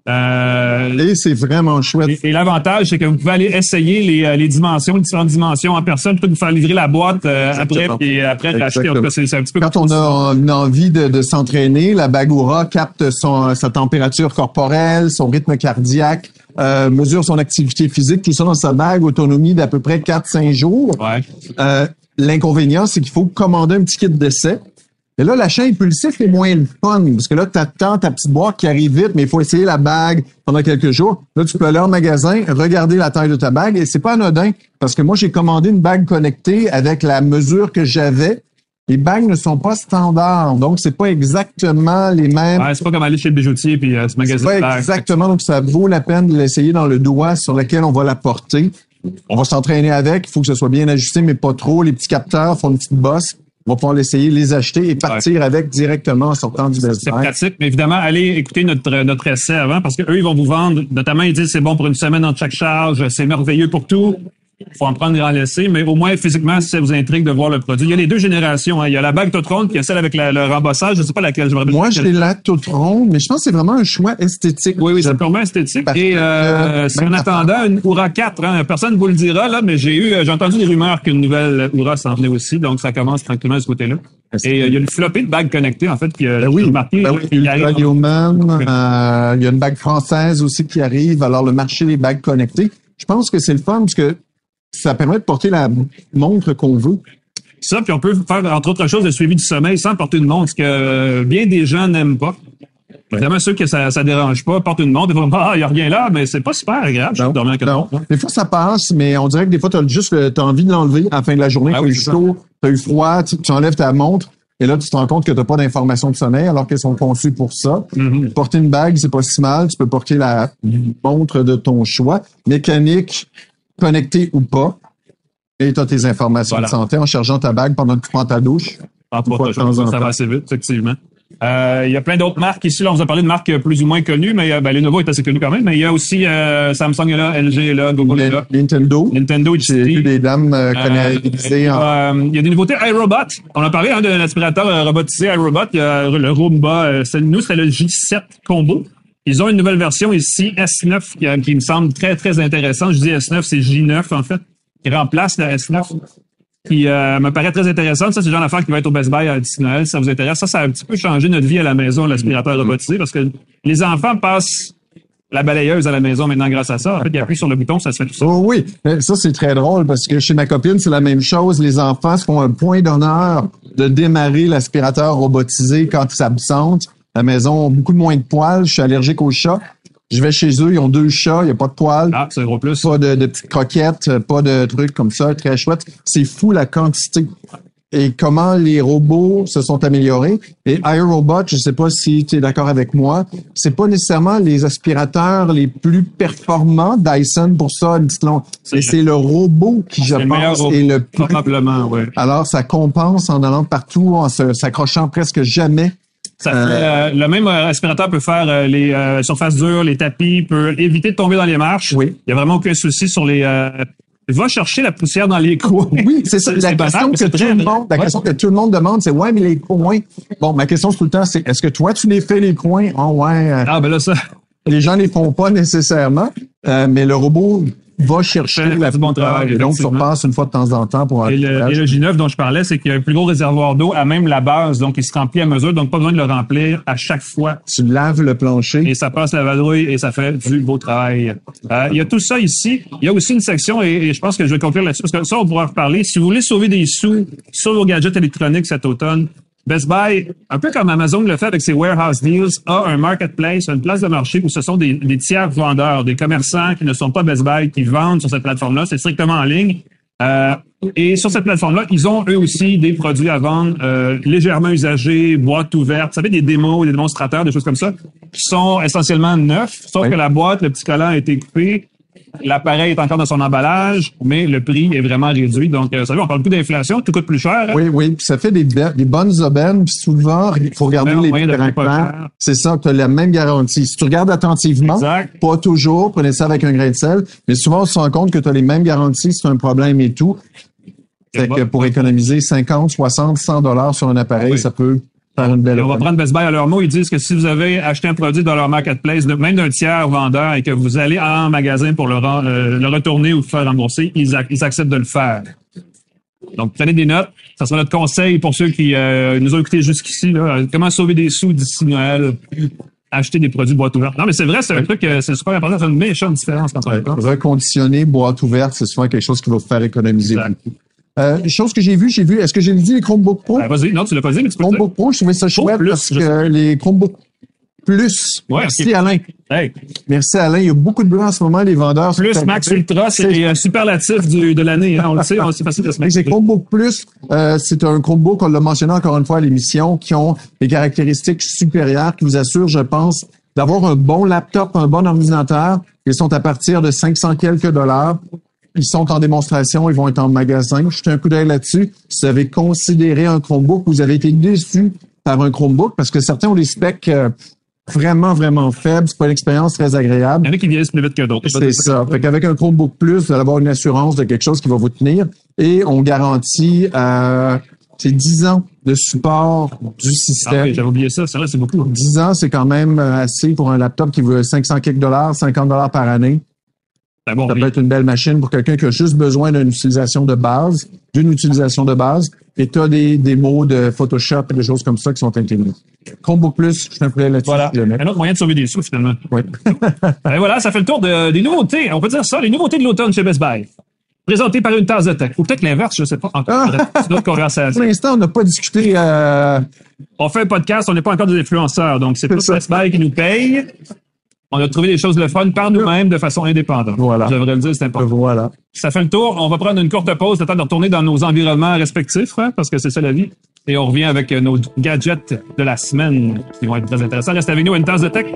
Et c'est vraiment chouette. Et l'avantage, c'est que vous pouvez aller essayer les différentes dimensions en personne, plutôt que de faire livrer la boîte après l'acheter. En tout cas, c'est un petit peu. Quand on a une envie de s'entraîner, la bague Oura capte sa température corporelle, son rythme cardiaque, mesure son activité physique, tout ça dans sa bague, autonomie d'à peu près 4-5 jours. Ouais. L'inconvénient, c'est qu'il faut commander un petit kit d'essai. Et là, l'achat impulsif est moins le fun, parce que là, t'attends ta petite boîte qui arrive vite, mais il faut essayer la bague pendant quelques jours. Là, tu peux aller en magasin, regarder la taille de ta bague, et c'est pas anodin, parce que moi, j'ai commandé une bague connectée avec la mesure que j'avais. Les bagues ne sont pas standards, donc c'est pas exactement les mêmes. Ouais, c'est pas comme aller chez le bijoutier puis se magasiner. C'est pas exactement, donc ça vaut la peine de l'essayer dans le doigt sur lequel on va la porter. on va s'entraîner avec. Il faut que ce soit bien ajusté, mais pas trop. Les petits capteurs font une petite bosse. On va pouvoir l'essayer, les acheter et partir avec directement en sortant du Best Buy. C'est pratique, mais évidemment, allez écouter notre essai avant parce que eux, ils vont vous vendre. Notamment, ils disent c'est bon pour une semaine en chaque charge, c'est merveilleux pour tout. Faut en prendre et en laisser, mais au moins physiquement, si ça vous intrigue de voir le produit. Il y a les deux générations. Hein. Il y a la bague toute ronde, puis il y a celle avec le rembossage. Je sais pas laquelle je me rappelle. Moi, j'ai la toute ronde, mais je pense que c'est vraiment un choix esthétique. Oui, c'est purement esthétique. Et c'est en attendant une Oura 4. Hein. Personne ne vous le dira là, mais j'ai entendu des rumeurs qu'une nouvelle Oura s'en venait aussi, donc ça commence tranquillement de ce côté-là. Et il y a une flopée de bagues connectées en fait qui marqué. Il y a une bague française aussi qui arrive. Alors le marché des bagues connectées, je pense que c'est le fun parce que ça permet de porter la montre qu'on veut. Ça, puis on peut faire, entre autres choses, le suivi du sommeil sans porter une montre, ce que bien des gens n'aiment pas. Évidemment, ceux que ça dérange pas, portent une montre, ils vont il y a rien là, mais c'est pas super agréable. Non. Des fois, ça passe, mais on dirait que des fois, t'as envie de l'enlever à la fin de la journée, t'as eu chaud, t'as eu froid, tu enlèves ta montre, et là, tu te rends compte que t'as pas d'informations de sommeil, alors qu'elles sont conçues pour ça. Mm-hmm. Porter une bague, c'est pas si mal, tu peux porter la montre de ton choix. Mécanique, connecté ou pas, et tu as tes informations de santé en chargeant ta bague pendant que tu prends ta douche. Entre autres, ça va assez vite, effectivement. Il y a plein d'autres marques ici. Là, on vous a parlé de marques plus ou moins connues, mais Lenovo est assez connu quand même. Mais il y a aussi Samsung est là, LG est là, Google est là. Nintendo est ici. J'ai des dames canalisées. Il y a des nouveautés iRobot. On a parlé d'un aspirateur robotisé iRobot. Il y a le Roomba. C'était le J7 Combo. Ils ont une nouvelle version ici, S9, qui me semble très, très intéressante. Je dis S9, c'est J9, en fait, qui remplace la S9, qui me paraît très intéressante. Ça, c'est le genre d'affaire qui va être au Best Buy d'ici Noël, si ça vous intéresse. Ça a un petit peu changé notre vie à la maison, l'aspirateur robotisé, parce que les enfants passent la balayeuse à la maison maintenant grâce à ça. En fait, ils appuient sur le bouton, ça se fait tout ça. Oh oui, ça, c'est très drôle, parce que chez ma copine, c'est la même chose. Les enfants se font un point d'honneur de démarrer l'aspirateur robotisé quand ils s'absentent. La maison a beaucoup moins de poils. Je suis allergique aux chats. Je vais chez eux, ils ont 2 chats, il n'y a pas de poils. Ah, c'est un gros plus. Pas de petites croquettes, pas de trucs comme ça, très chouette. C'est fou la quantité. Et comment les robots se sont améliorés. Et iRobot, je sais pas si tu es d'accord avec moi, c'est pas nécessairement les aspirateurs les plus performants. Dyson, pour ça, une petite longue. Et c'est le robot qui, je pense, est le plus... Probablement, oui. Alors, ça compense en allant partout, en s'accrochant presque jamais. Ça fait, le même aspirateur peut faire les surfaces dures, les tapis, peut éviter de tomber dans les marches. Oui. Il y a vraiment aucun souci sur les... va chercher la poussière dans les coins. Oui, c'est ça. La question que tout le monde demande, c'est ouais, mais les coins. Bon, ma question tout le temps, c'est est-ce que toi tu les fais les coins? Oh ouais. Ah ben là ça. Les gens les font pas nécessairement, mais le robot va chercher la bon travail. Et donc, tu repasses une fois de temps en temps pour... Et le J9 dont je parlais, c'est qu'il y a un plus gros réservoir d'eau à même la base, donc il se remplit à mesure, donc pas besoin de le remplir à chaque fois. Tu laves le plancher. Et ça passe la vadrouille et ça fait du beau travail. Il y a tout ça ici. Il y a aussi une section, et je pense que je vais conclure là-dessus, parce que ça, on pourra en reparler. Si vous voulez sauver des sous sur vos gadgets électroniques cet automne, Best Buy, un peu comme Amazon le fait avec ses warehouse deals, a un marketplace, une place de marché où ce sont des tiers vendeurs, des commerçants qui ne sont pas Best Buy, qui vendent sur cette plateforme-là. C'est strictement en ligne. Et sur cette plateforme-là, ils ont eux aussi des produits à vendre légèrement usagés, boîtes ouvertes, vous savez, des démos, des démonstrateurs, des choses comme ça, qui sont essentiellement neufs, sauf que la boîte, le petit collant a été coupé. L'appareil est encore dans son emballage, mais le prix est vraiment réduit. Donc, vous savez, on parle beaucoup d'inflation, tout coûte plus cher. Hein? Oui, puis ça fait des bonnes aubaines, puis souvent, il faut regarder les caractères. C'est ça, tu as la même garantie. Si tu regardes attentivement, pas toujours, prenez ça avec un grain de sel, mais souvent, on se rend compte que tu as les mêmes garanties si tu as un problème et tout. Fait que pour économiser 50, 60, 100 $ sur un appareil, ça peut... On va prendre Best Buy à leur mot. Ils disent que si vous avez acheté un produit dans leur marketplace, même d'un tiers vendeur, et que vous allez en magasin pour le retourner ou le faire rembourser, ils acceptent de le faire. Donc, prenez des notes. Ça sera notre conseil pour ceux qui nous ont écoutés jusqu'ici. Là. Comment sauver des sous d'ici Noël? Acheter des produits boîte ouverte. Non, mais c'est vrai, c'est un truc, c'est super important. C'est une méchante différence quand on le pense. Reconditionner boîte ouverte, c'est souvent quelque chose qui va vous faire économiser beaucoup. Chose que j'ai vu, est-ce que j'ai dit les Chromebook Pro? Vas-y, non, tu l'as pas dit, mais tu peux Chromebook Pro, je trouvais ça chouette parce que les Chromebook Plus. Merci Alain. Hey. Merci Alain. Il y a beaucoup de bruit en ce moment, les vendeurs. Plus Max Ultra, c'est les superlatifs de l'année. Hein, on le sait, c'est facile de se mettre. C'est Chromebook Plus. C'est un Chromebook, on l'a mentionné encore une fois à l'émission, qui ont des caractéristiques supérieures qui vous assurent, je pense, d'avoir un bon laptop, un bon ordinateur. Ils sont à partir de 500 quelques $. ils sont en démonstration, ils vont être en magasin. Jetez un coup d'œil là-dessus. Si vous avez considéré un Chromebook, vous avez été déçu par un Chromebook, parce que certains ont des specs vraiment, vraiment faibles. C'est pas une expérience très agréable. Il y en a qui vieillissent plus vite que d'autres. C'est ça. Fait qu'avec un Chromebook Plus, vous allez avoir une assurance de quelque chose qui va vous tenir. Et on garantit c'est 10 ans de support du système. Ah oui, j'avais oublié ça. C'est vrai, c'est beaucoup. 10 ans, c'est quand même assez pour un laptop qui veut 500 quelques dollars, $50 par année. Ça peut être une belle machine pour quelqu'un qui a juste besoin d'une utilisation de base. Et tu as des mots de Photoshop et des choses comme ça qui sont intégrés. Chromebook Plus, je fais un peu là-dessus. Voilà. Un autre moyen de sauver des sous, finalement. Oui. Et voilà, ça fait le tour des nouveautés. On peut dire ça, les nouveautés de l'automne chez Best Buy. Présentées par une tasse de tech. Ou peut-être l'inverse, je sais pas. Encore, c'est notre conversation. Pour l'instant, on n'a pas discuté. On fait un podcast, on n'est pas encore des influenceurs, donc c'est plus Best Buy qui nous paye. On a trouvé des choses le fun par nous-mêmes de façon indépendante. Voilà. Je devrais le dire, c'est important. Voilà. Ça fait le tour. On va prendre une courte pause, le temps de retourner dans nos environnements respectifs, hein, parce que c'est ça la vie. Et on revient avec nos gadgets de la semaine qui vont être très intéressants. Reste avec nous, une tasse de tech.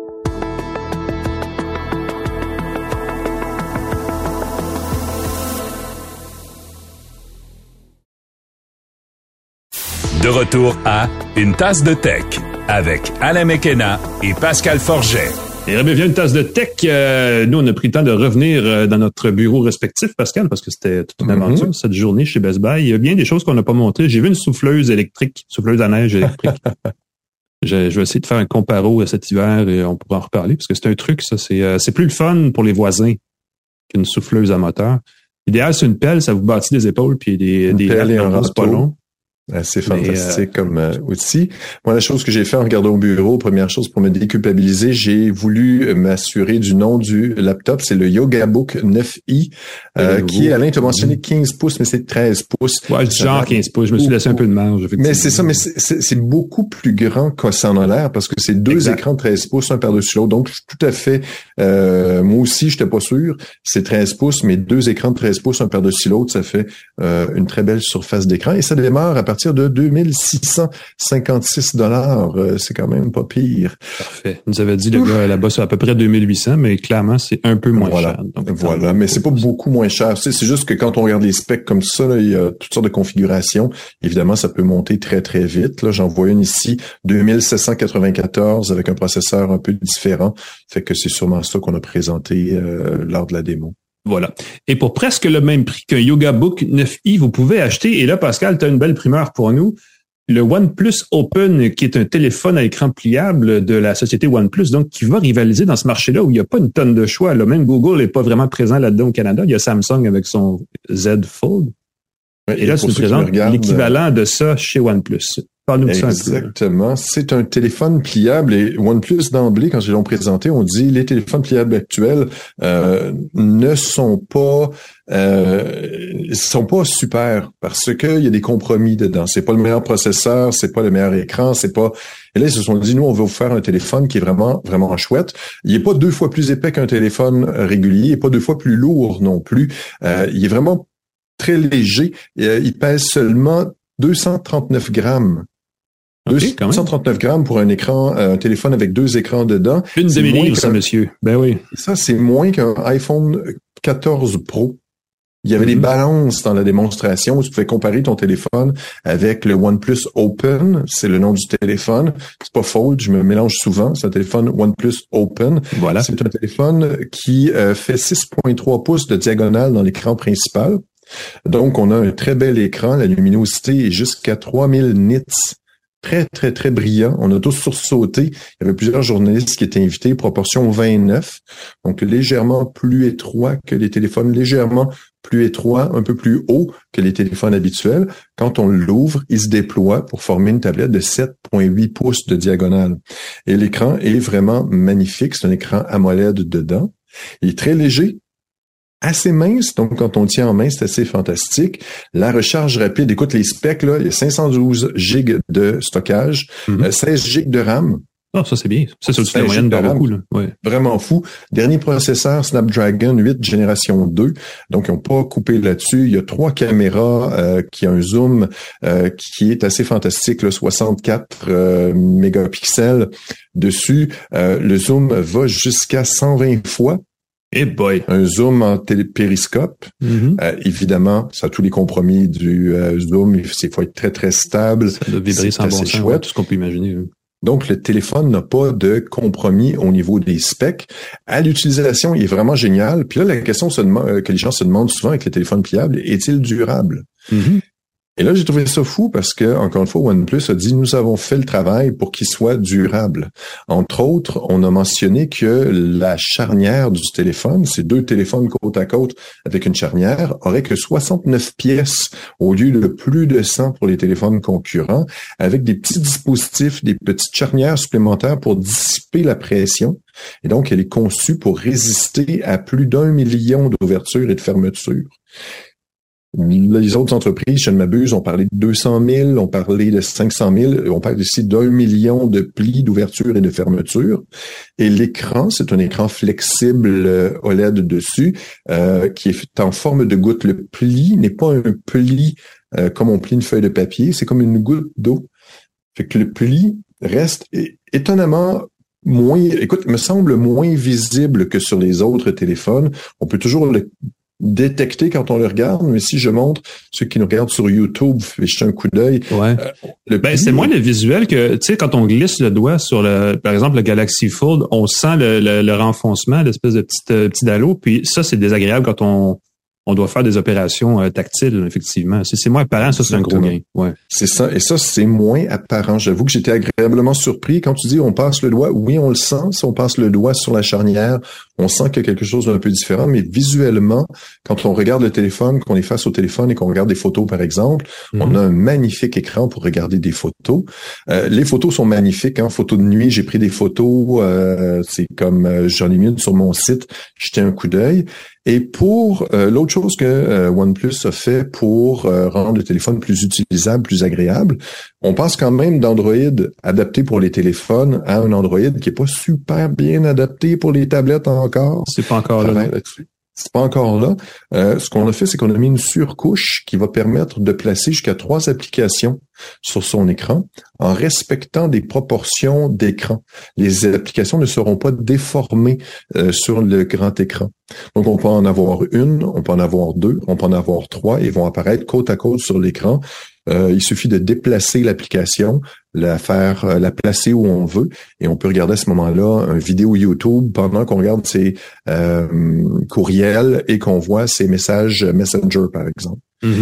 De retour à Une tasse de tech avec Alain McKenna et Pascal Forget. Et bienvenue à Une tasse de tech. Nous, on a pris le temps de revenir dans notre bureau respectif, Pascal, parce que c'était toute une aventure cette journée chez Best Buy. Il y a bien des choses qu'on n'a pas montrées. J'ai vu une souffleuse à neige électrique. Je vais essayer de faire un comparo cet hiver et on pourra en reparler, parce que c'est un truc, ça, c'est plus le fun pour les voisins qu'une souffleuse à moteur. L'idéal, c'est une pelle, ça vous bâtit des épaules puis des pelle et un c'est pas long. C'est fantastique comme outil. Moi, la chose que j'ai fait en regardant au bureau, première chose pour me déculpabiliser, j'ai voulu m'assurer du nom du laptop. C'est le YogaBook 9i, qui est, Alain, tu as mentionné 15 pouces, mais c'est 13 pouces. Ouais, je dis genre 15 pouces. Je me suis laissé un peu de marge. Mais c'est ça, mais c'est beaucoup plus grand que ça en a l'air parce que c'est deux écrans de 13 pouces, un par-dessus l'autre. Donc, je suis tout à fait, moi aussi, j'étais pas sûr. C'est 13 pouces, mais deux écrans de 13 pouces, un par-dessus l'autre, ça fait une très belle surface d'écran. Et ça démarre à partir de 2656 $. C'est quand même pas pire. Parfait. Il nous avait dit, le gars, là-bas, c'est à peu près 2800, mais clairement, c'est un peu moins cher. Donc, voilà. Mais c'est pas beaucoup moins cher. C'est juste que quand on regarde les specs comme ça, là, il y a toutes sortes de configurations. Évidemment, ça peut monter très, très vite. Là, j'en vois une ici, 2794 avec un processeur un peu différent. Fait que c'est sûrement ça qu'on a présenté lors de la démo. Voilà. Et pour presque le même prix qu'un YogaBook 9i, vous pouvez acheter, et là, Pascal, tu as une belle primeur pour nous, le OnePlus Open, qui est un téléphone à écran pliable de la société OnePlus, donc qui va rivaliser dans ce marché-là où il n'y a pas une tonne de choix. Là, même Google n'est pas vraiment présent là-dedans au Canada. Il y a Samsung avec son Z Fold. Et là, tu nous présentes l'équivalent de ça chez OnePlus. Parle-nous de ça un peu. Exactement. C'est un téléphone pliable et OnePlus d'emblée, quand ils l'ont présenté, on dit les téléphones pliables actuels ne sont pas super parce que il y a des compromis dedans. C'est pas le meilleur processeur, c'est pas le meilleur écran, c'est pas. Et là, ils se sont dit, nous, on va vous faire un téléphone qui est vraiment, vraiment chouette. Il est pas 2 fois plus épais qu'un téléphone régulier, il est pas 2 fois plus lourd non plus. Il est vraiment très léger. Il pèse seulement 239 grammes. 239 grammes pour un écran, un téléphone avec 2 écrans dedans. Une demi-livre, ça, monsieur. Ben oui. Ça, c'est moins qu'un iPhone 14 Pro. Il y avait des balances dans la démonstration où tu pouvais comparer ton téléphone avec le OnePlus Open. C'est le nom du téléphone. C'est pas Fold, je me mélange souvent. C'est un téléphone OnePlus Open. Voilà. C'est un téléphone qui fait 6,3 pouces de diagonale dans l'écran principal. Donc, on a un très bel écran. La luminosité est jusqu'à 3000 nits. Très, très, très brillant. On a tous sursauté. Il y avait plusieurs journalistes qui étaient invités, proportion 29. Donc, légèrement plus étroit que les téléphones, légèrement plus étroit, un peu plus haut que les téléphones habituels. Quand on l'ouvre, il se déploie pour former une tablette de 7,8 pouces de diagonale. Et l'écran est vraiment magnifique. C'est un écran AMOLED dedans. Il est très léger. Assez mince, donc quand on le tient en main, c'est assez fantastique. La recharge rapide, écoute les specs, là, il y a 512 GB de stockage, 16 GB de RAM. Ah, ça c'est bien. Ça, c'est aussi la moyenne de beaucoup, là. Ouais. Vraiment fou. Dernier processeur Snapdragon 8 génération 2. Donc, ils n'ont pas coupé là-dessus. Il y a 3 caméras qui ont un zoom qui est assez fantastique, là, 64 mégapixels dessus. Le zoom va jusqu'à 120 fois. Eh boy. Un zoom en télépériscope. Évidemment, ça a tous les compromis du zoom. Il faut être très, très stable. Ça doit vibrer sans bon sens, tout ce qu'on peut imaginer. Donc, le téléphone n'a pas de compromis au niveau des specs. À l'utilisation, il est vraiment génial. Puis là, la question que les gens se demandent souvent avec les téléphones pliables, est-il durable? Et là, j'ai trouvé ça fou parce que, encore une fois, OnePlus a dit, nous avons fait le travail pour qu'il soit durable. Entre autres, on a mentionné que la charnière du téléphone, ces 2 téléphones côte à côte avec une charnière, aurait que 69 pièces au lieu de plus de 100 pour les téléphones concurrents, avec des petits dispositifs, des petites charnières supplémentaires pour dissiper la pression. Et donc, elle est conçue pour résister à plus d'1 million d'ouvertures et de fermetures. Les autres entreprises, je ne m'abuse, ont parlé de 200 000, ont parlé de 500 000, on parle ici d'1 million de plis d'ouverture et de fermeture. Et l'écran, c'est un écran flexible OLED dessus, qui est en forme de goutte. Le pli n'est pas un pli comme on plie une feuille de papier, c'est comme une goutte d'eau. Fait que le pli reste étonnamment me semble moins visible que sur les autres téléphones. On peut toujours le détecter quand on le regarde, mais si je montre ceux qui nous regardent sur YouTube, jeter un coup d'œil. Ouais. C'est moins le visuel que, tu sais, quand on glisse le doigt sur par exemple, le Galaxy Fold, on sent le renfoncement, l'espèce de petit halo, puis ça, c'est désagréable quand on doit faire des opérations tactiles, effectivement. C'est moins apparent, ça, c'est un gros gain. Ouais. C'est ça, et ça, c'est moins apparent. J'avoue que j'étais agréablement surpris. Quand tu dis on passe le doigt, oui, on le sent. Si on passe le doigt sur la charnière, on sent qu'il y a quelque chose d'un peu différent, mais visuellement, quand on regarde le téléphone, qu'on est face au téléphone et qu'on regarde des photos, par exemple, on a un magnifique écran pour regarder des photos. Les photos sont magnifiques, hein. Photos de nuit, j'ai pris des photos, c'est comme j'en ai mis une sur mon site, jetez un coup d'œil. Et pour l'autre chose que OnePlus a fait pour rendre le téléphone plus utilisable, plus agréable, on passe quand même d'Android adapté pour les téléphones à un Android qui est pas super bien adapté pour les tablettes encore. C'est pas encore là. C'est pas encore là. Ce qu'on a fait, c'est qu'on a mis une surcouche qui va permettre de placer jusqu'à 3 applications sur son écran en respectant des proportions d'écran. Les applications ne seront pas déformées sur le grand écran. Donc, on peut en avoir une, on peut en avoir 2, on peut en avoir 3 et vont apparaître côte à côte sur l'écran. Il suffit de déplacer l'application, la placer où on veut, et on peut regarder à ce moment-là une vidéo YouTube pendant qu'on regarde ses courriels et qu'on voit ses messages Messenger, par exemple.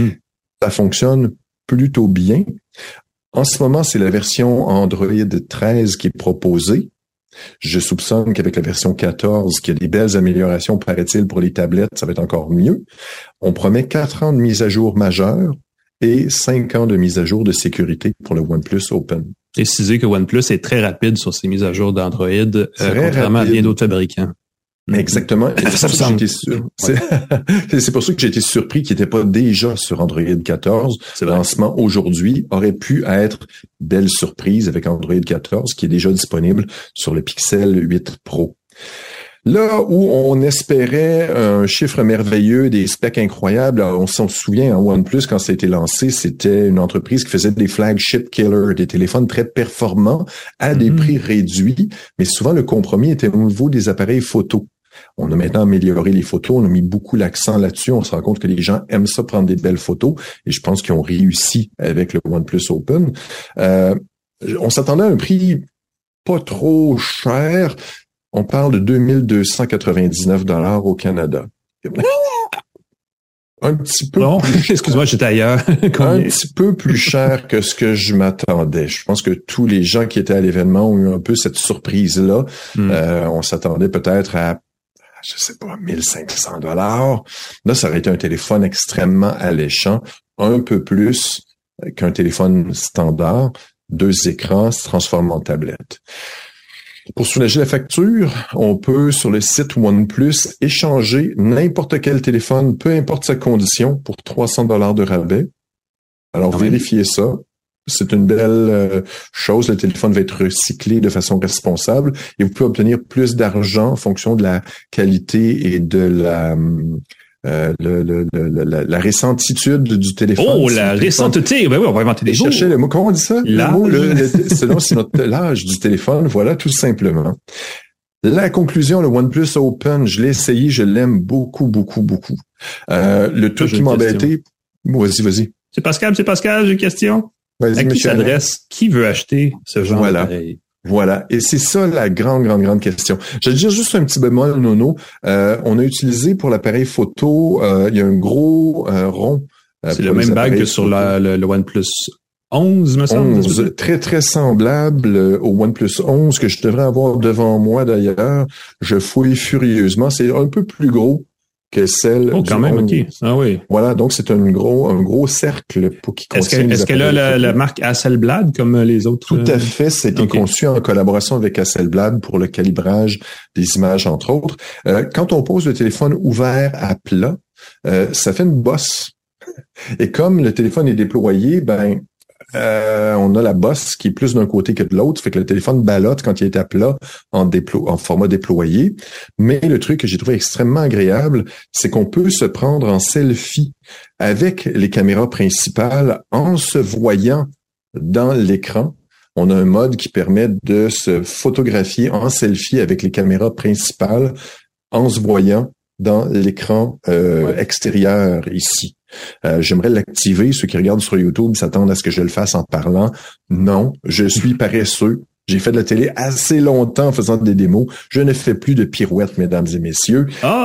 Ça fonctionne plutôt bien. En ce moment, c'est la version Android 13 qui est proposée. Je soupçonne qu'avec la version 14, qu'il y a des belles améliorations, paraît-il, pour les tablettes, ça va être encore mieux. On promet 4 ans de mise à jour majeure et 5 ans de mise à jour de sécurité pour le OnePlus Open. Précisez que OnePlus est très rapide sur ses mises à jour d'Android, contrairement à bien d'autres fabricants. Exactement. C'est pour ça que j'ai été surpris qu'il n'était pas déjà sur Android 14. Le lancement aujourd'hui aurait pu être belle surprise avec Android 14 qui est déjà disponible sur le Pixel 8 Pro. Là où on espérait un chiffre merveilleux, des specs incroyables, on s'en souvient, OnePlus, quand ça a été lancé, c'était une entreprise qui faisait des flagship killers, des téléphones très performants à des prix réduits, mais souvent le compromis était au niveau des appareils photo. On a maintenant amélioré les photos, on a mis beaucoup l'accent là-dessus, on se rend compte que les gens aiment ça, prendre des belles photos, et je pense qu'ils ont réussi avec le OnePlus Open. On s'attendait à un prix pas trop cher. On parle de 2299 $ au Canada. Un petit peu. Non, excuse-moi, j'étais ailleurs. Un petit peu plus cher que ce que je m'attendais. Je pense que tous les gens qui étaient à l'événement ont eu un peu cette surprise-là. On s'attendait peut-être à, je sais pas, 1500 $. Là, ça aurait été un téléphone extrêmement alléchant, un peu plus qu'un téléphone standard. 2 écrans se transforment en tablette. Pour soulager la facture, on peut, sur le site OnePlus, échanger n'importe quel téléphone, peu importe sa condition, pour 300 $ de rabais. Alors, vérifiez ça. C'est une belle chose. Le téléphone va être recyclé de façon responsable et vous pouvez obtenir plus d'argent en fonction de la qualité et de la récentitude du téléphone. Oh, la récenteté! Ben oui, on va inventer des mots. Cherchez le mot. Comment on dit ça? Là. Selon c'est l'âge du téléphone. Voilà, tout simplement. La conclusion, le OnePlus Open, je l'ai essayé, je l'aime beaucoup, beaucoup, beaucoup. Le truc qui m'a embêté... Vas-y. C'est Pascal, j'ai une question. Vas-y, à qui s'adresse? Qui veut acheter ce genre d'appareil? Voilà. Et c'est ça la grande question. Je vais dire juste un petit bémol, Nono. On a utilisé pour l'appareil photo, il y a un gros rond. C'est le même bague que sur le OnePlus 11, me semble. 11, très, très semblable au OnePlus 11 que je devrais avoir devant moi d'ailleurs. Je fouille furieusement. C'est un peu plus gros que celle quand même, 11. OK. Ah oui. Voilà, donc c'est un gros cercle pour qui contient Est-ce qu'elle a la marque Hasselblad comme les autres? Tout à fait. C'était conçu en collaboration avec Hasselblad pour le calibrage des images, entre autres. Quand on pose le téléphone ouvert à plat, ça fait une bosse. Et comme le téléphone est déployé, on a la bosse qui est plus d'un côté que de l'autre, fait que le téléphone ballotte quand il est à plat en format déployé. Mais le truc que j'ai trouvé extrêmement agréable, c'est qu'on peut se prendre en selfie avec les caméras principales en se voyant dans l'écran. On a un mode qui permet de se photographier en selfie avec les caméras principales en se voyant dans l'écran extérieur ici. J'aimerais l'activer. Ceux qui regardent sur YouTube s'attendent à ce que je le fasse en parlant. Non, je suis paresseux. J'ai fait de la télé assez longtemps en faisant des démos. Je ne fais plus de pirouettes, mesdames et messieurs.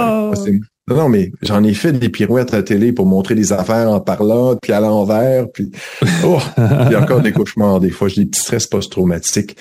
Non, mais j'en ai fait des pirouettes à la télé pour montrer des affaires en parlant, puis à l'envers, puis il y a encore des cauchemars des fois, j'ai des petits stress post-traumatiques.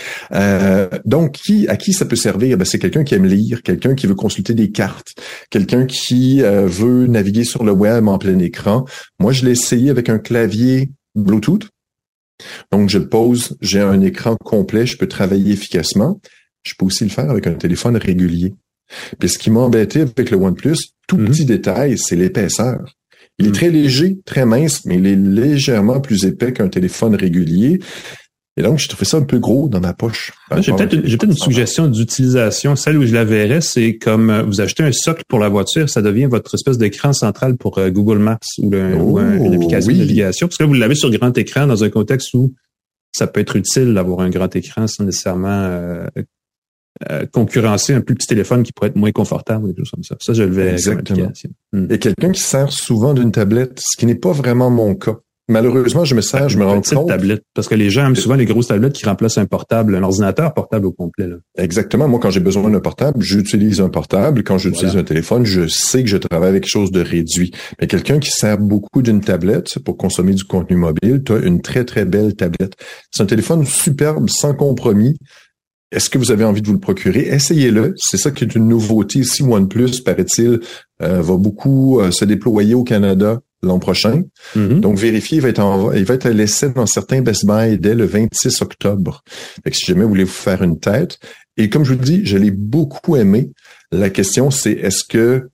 Donc, à qui ça peut servir? C'est quelqu'un qui aime lire, quelqu'un qui veut consulter des cartes, quelqu'un qui veut naviguer sur le web en plein écran. Moi, je l'ai essayé avec un clavier Bluetooth. Donc, je le pose, j'ai un écran complet, je peux travailler efficacement. Je peux aussi le faire avec un téléphone régulier. Puis ce qui m'a embêté avec le OnePlus, tout petit détail, c'est l'épaisseur. Il est très léger, très mince, mais il est légèrement plus épais qu'un téléphone régulier. Et donc, j'ai trouvé ça un peu gros dans ma poche. J'ai peut-être une suggestion d'utilisation. Celle où je la verrais, c'est comme vous achetez un socle pour la voiture, ça devient votre espèce d'écran central pour Google Maps ou une application de navigation. Parce que là, vous l'avez sur grand écran dans un contexte où ça peut être utile d'avoir un grand écran sans nécessairement concurrencer un plus petit téléphone qui pourrait être moins confortable ou des choses comme ça. Ça, je le verrais. Exactement. Et quelqu'un qui sert souvent d'une tablette, ce qui n'est pas vraiment mon cas. Malheureusement, je me rends compte. Tablette, parce que les gens aiment souvent les grosses tablettes qui remplacent un portable, un ordinateur portable au complet. Là. Exactement. Moi, quand j'ai besoin d'un portable, j'utilise un portable. Quand j'utilise un téléphone, je sais que je travaille avec quelque chose de réduit. Mais quelqu'un qui sert beaucoup d'une tablette pour consommer du contenu mobile, tu as une très, très belle tablette. C'est un téléphone superbe, sans compromis. Est-ce que vous avez envie de vous le procurer? Essayez-le. C'est ça qui est une nouveauté ici. OnePlus, paraît-il, va beaucoup se déployer au Canada l'an prochain. Donc, vérifiez, il va être à l'essai dans certains Best Buy dès le 26 octobre. Fait que si jamais vous voulez vous faire une tête. Et comme je vous le dis, je l'ai beaucoup aimé. La question, c'est est-ce que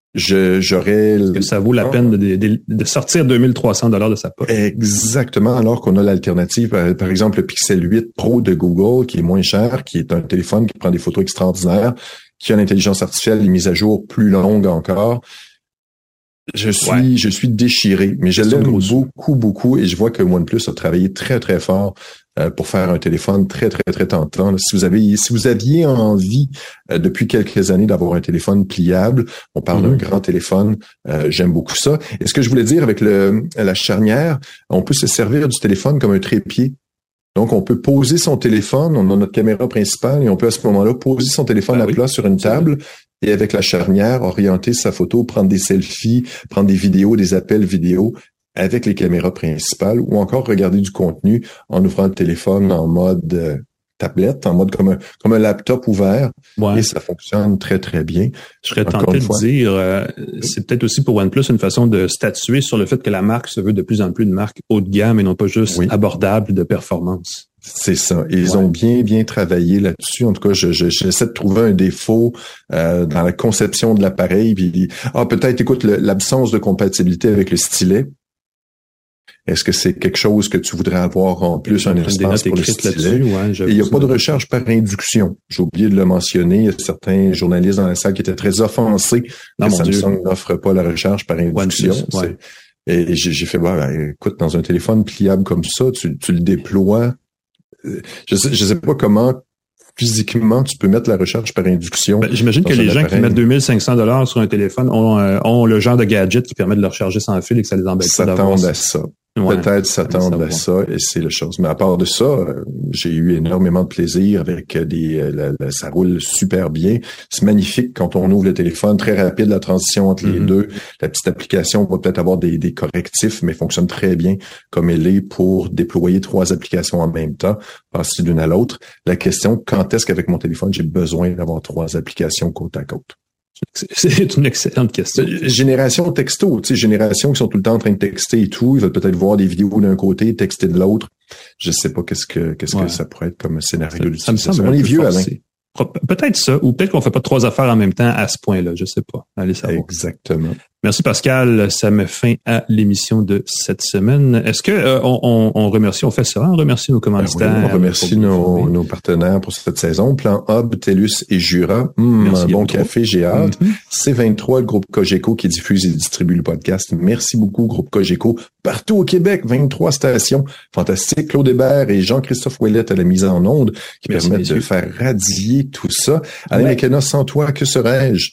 est-ce que ça vaut la peine de sortir 2300 $ de sa poche? Exactement, alors qu'on a l'alternative, par exemple, le Pixel 8 Pro de Google, qui est moins cher, qui est un téléphone qui prend des photos extraordinaires, qui a l'intelligence artificielle, les mises à jour plus longues encore. Je suis déchiré, mais je l'aime beaucoup, et je vois que OnePlus a travaillé très, très fort pour faire un téléphone très, très, très tentant. Si vous aviez envie depuis quelques années d'avoir un téléphone pliable, on parle d'un grand téléphone, j'aime beaucoup ça. Et ce que je voulais dire avec la charnière, on peut se servir du téléphone comme un trépied. Donc, on peut poser son téléphone, on a notre caméra principale, et on peut à ce moment-là poser son téléphone à plat sur une table, et avec la charnière, orienter sa photo, prendre des selfies, prendre des vidéos, des appels vidéo avec les caméras principales, ou encore regarder du contenu en ouvrant le téléphone en mode tablette, en mode comme un laptop ouvert, et ça fonctionne très, très bien. Je serais tenté de dire, c'est peut-être aussi pour OnePlus une façon de statuer sur le fait que la marque se veut de plus en plus une marque haut de gamme et non pas juste abordable de performance. C'est ça. Et ils ont bien travaillé là-dessus. En tout cas, j'essaie de trouver un défaut dans la conception de l'appareil. Puis, peut-être, écoute, l'absence de compatibilité avec le stylet. Est-ce que c'est quelque chose que tu voudrais avoir en plus, un espace pour le stylet? Et il n'y a pas de recharge par induction. J'ai oublié de le mentionner. Il y a certains journalistes dans la salle qui étaient très offensés que Samsung n'offre pas la recharge par induction. Et j'ai fait, écoute, dans un téléphone pliable comme ça, tu le déploies. Je sais pas comment physiquement, tu peux mettre la recharge par induction. J'imagine que les gens qui mettent 2500$ sur un téléphone ont le genre de gadget qui permet de le recharger sans fil et que ça les embête pas d'avoir ça. S'attendent à ça. Ouais, peut-être s'attendre à ça, et c'est la chose. Mais à part de ça, j'ai eu énormément de plaisir avec ça roule super bien. C'est magnifique quand on ouvre le téléphone, très rapide la transition entre les deux. La petite application va peut-être avoir des correctifs, mais fonctionne très bien comme elle est pour déployer 3 applications en même temps, passer d'une à l'autre. La question, quand est-ce qu'avec mon téléphone, j'ai besoin d'avoir 3 applications côte à côte? C'est une excellente question. Génération texto, tu sais, génération qui sont tout le temps en train de texter et tout, ils veulent peut-être voir des vidéos d'un côté, texter de l'autre. Je sais pas qu'est-ce que ça pourrait être comme scénario d'utilisation. On est vieux, Alain. Peut-être ça, ou peut-être qu'on fait pas 3 affaires en même temps à ce point-là, je sais pas. Allez savoir. Exactement. Merci Pascal, ça met fin à l'émission de cette semaine. Est-ce que on remercie, on fait ça, on remercie nos commanditaires. Oui, on remercie nos partenaires pour cette saison. Plan Hub, TELUS et Jura. Un bon café, j'ai hâte. C23, le groupe Cogeco qui diffuse et distribue le podcast. Merci beaucoup, groupe Cogeco. Partout au Québec, 23 stations. Fantastique. Claude Hébert et Jean-Christophe Ouellette à la mise en onde qui permettent de faire radier tout ça. Alain McKenna, sans toi, que serais-je?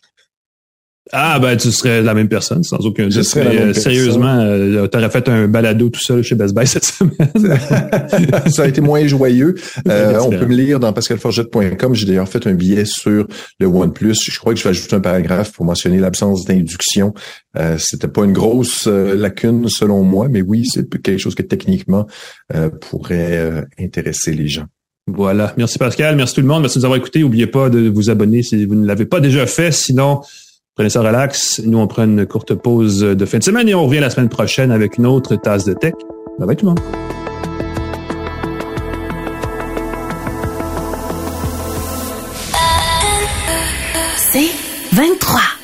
Ah, ben, tu serais la même personne, sans aucun doute. Sérieusement, t'aurais fait un balado tout seul chez Best Buy cette semaine. Ça a été moins joyeux. On peut me lire dans pascalforgette.com. J'ai d'ailleurs fait un billet sur le OnePlus. Je crois que je vais ajouter un paragraphe pour mentionner l'absence d'induction. C'était pas une grosse lacune selon moi, mais oui, c'est quelque chose que techniquement pourrait intéresser les gens. Voilà. Merci Pascal. Merci tout le monde. Merci de nous avoir écoutés. N'oubliez pas de vous abonner si vous ne l'avez pas déjà fait. Sinon, prenez ça relax. Nous, on prend une courte pause de fin de semaine et on revient la semaine prochaine avec une autre tasse de tech. Bye bye tout le monde. C'est 23.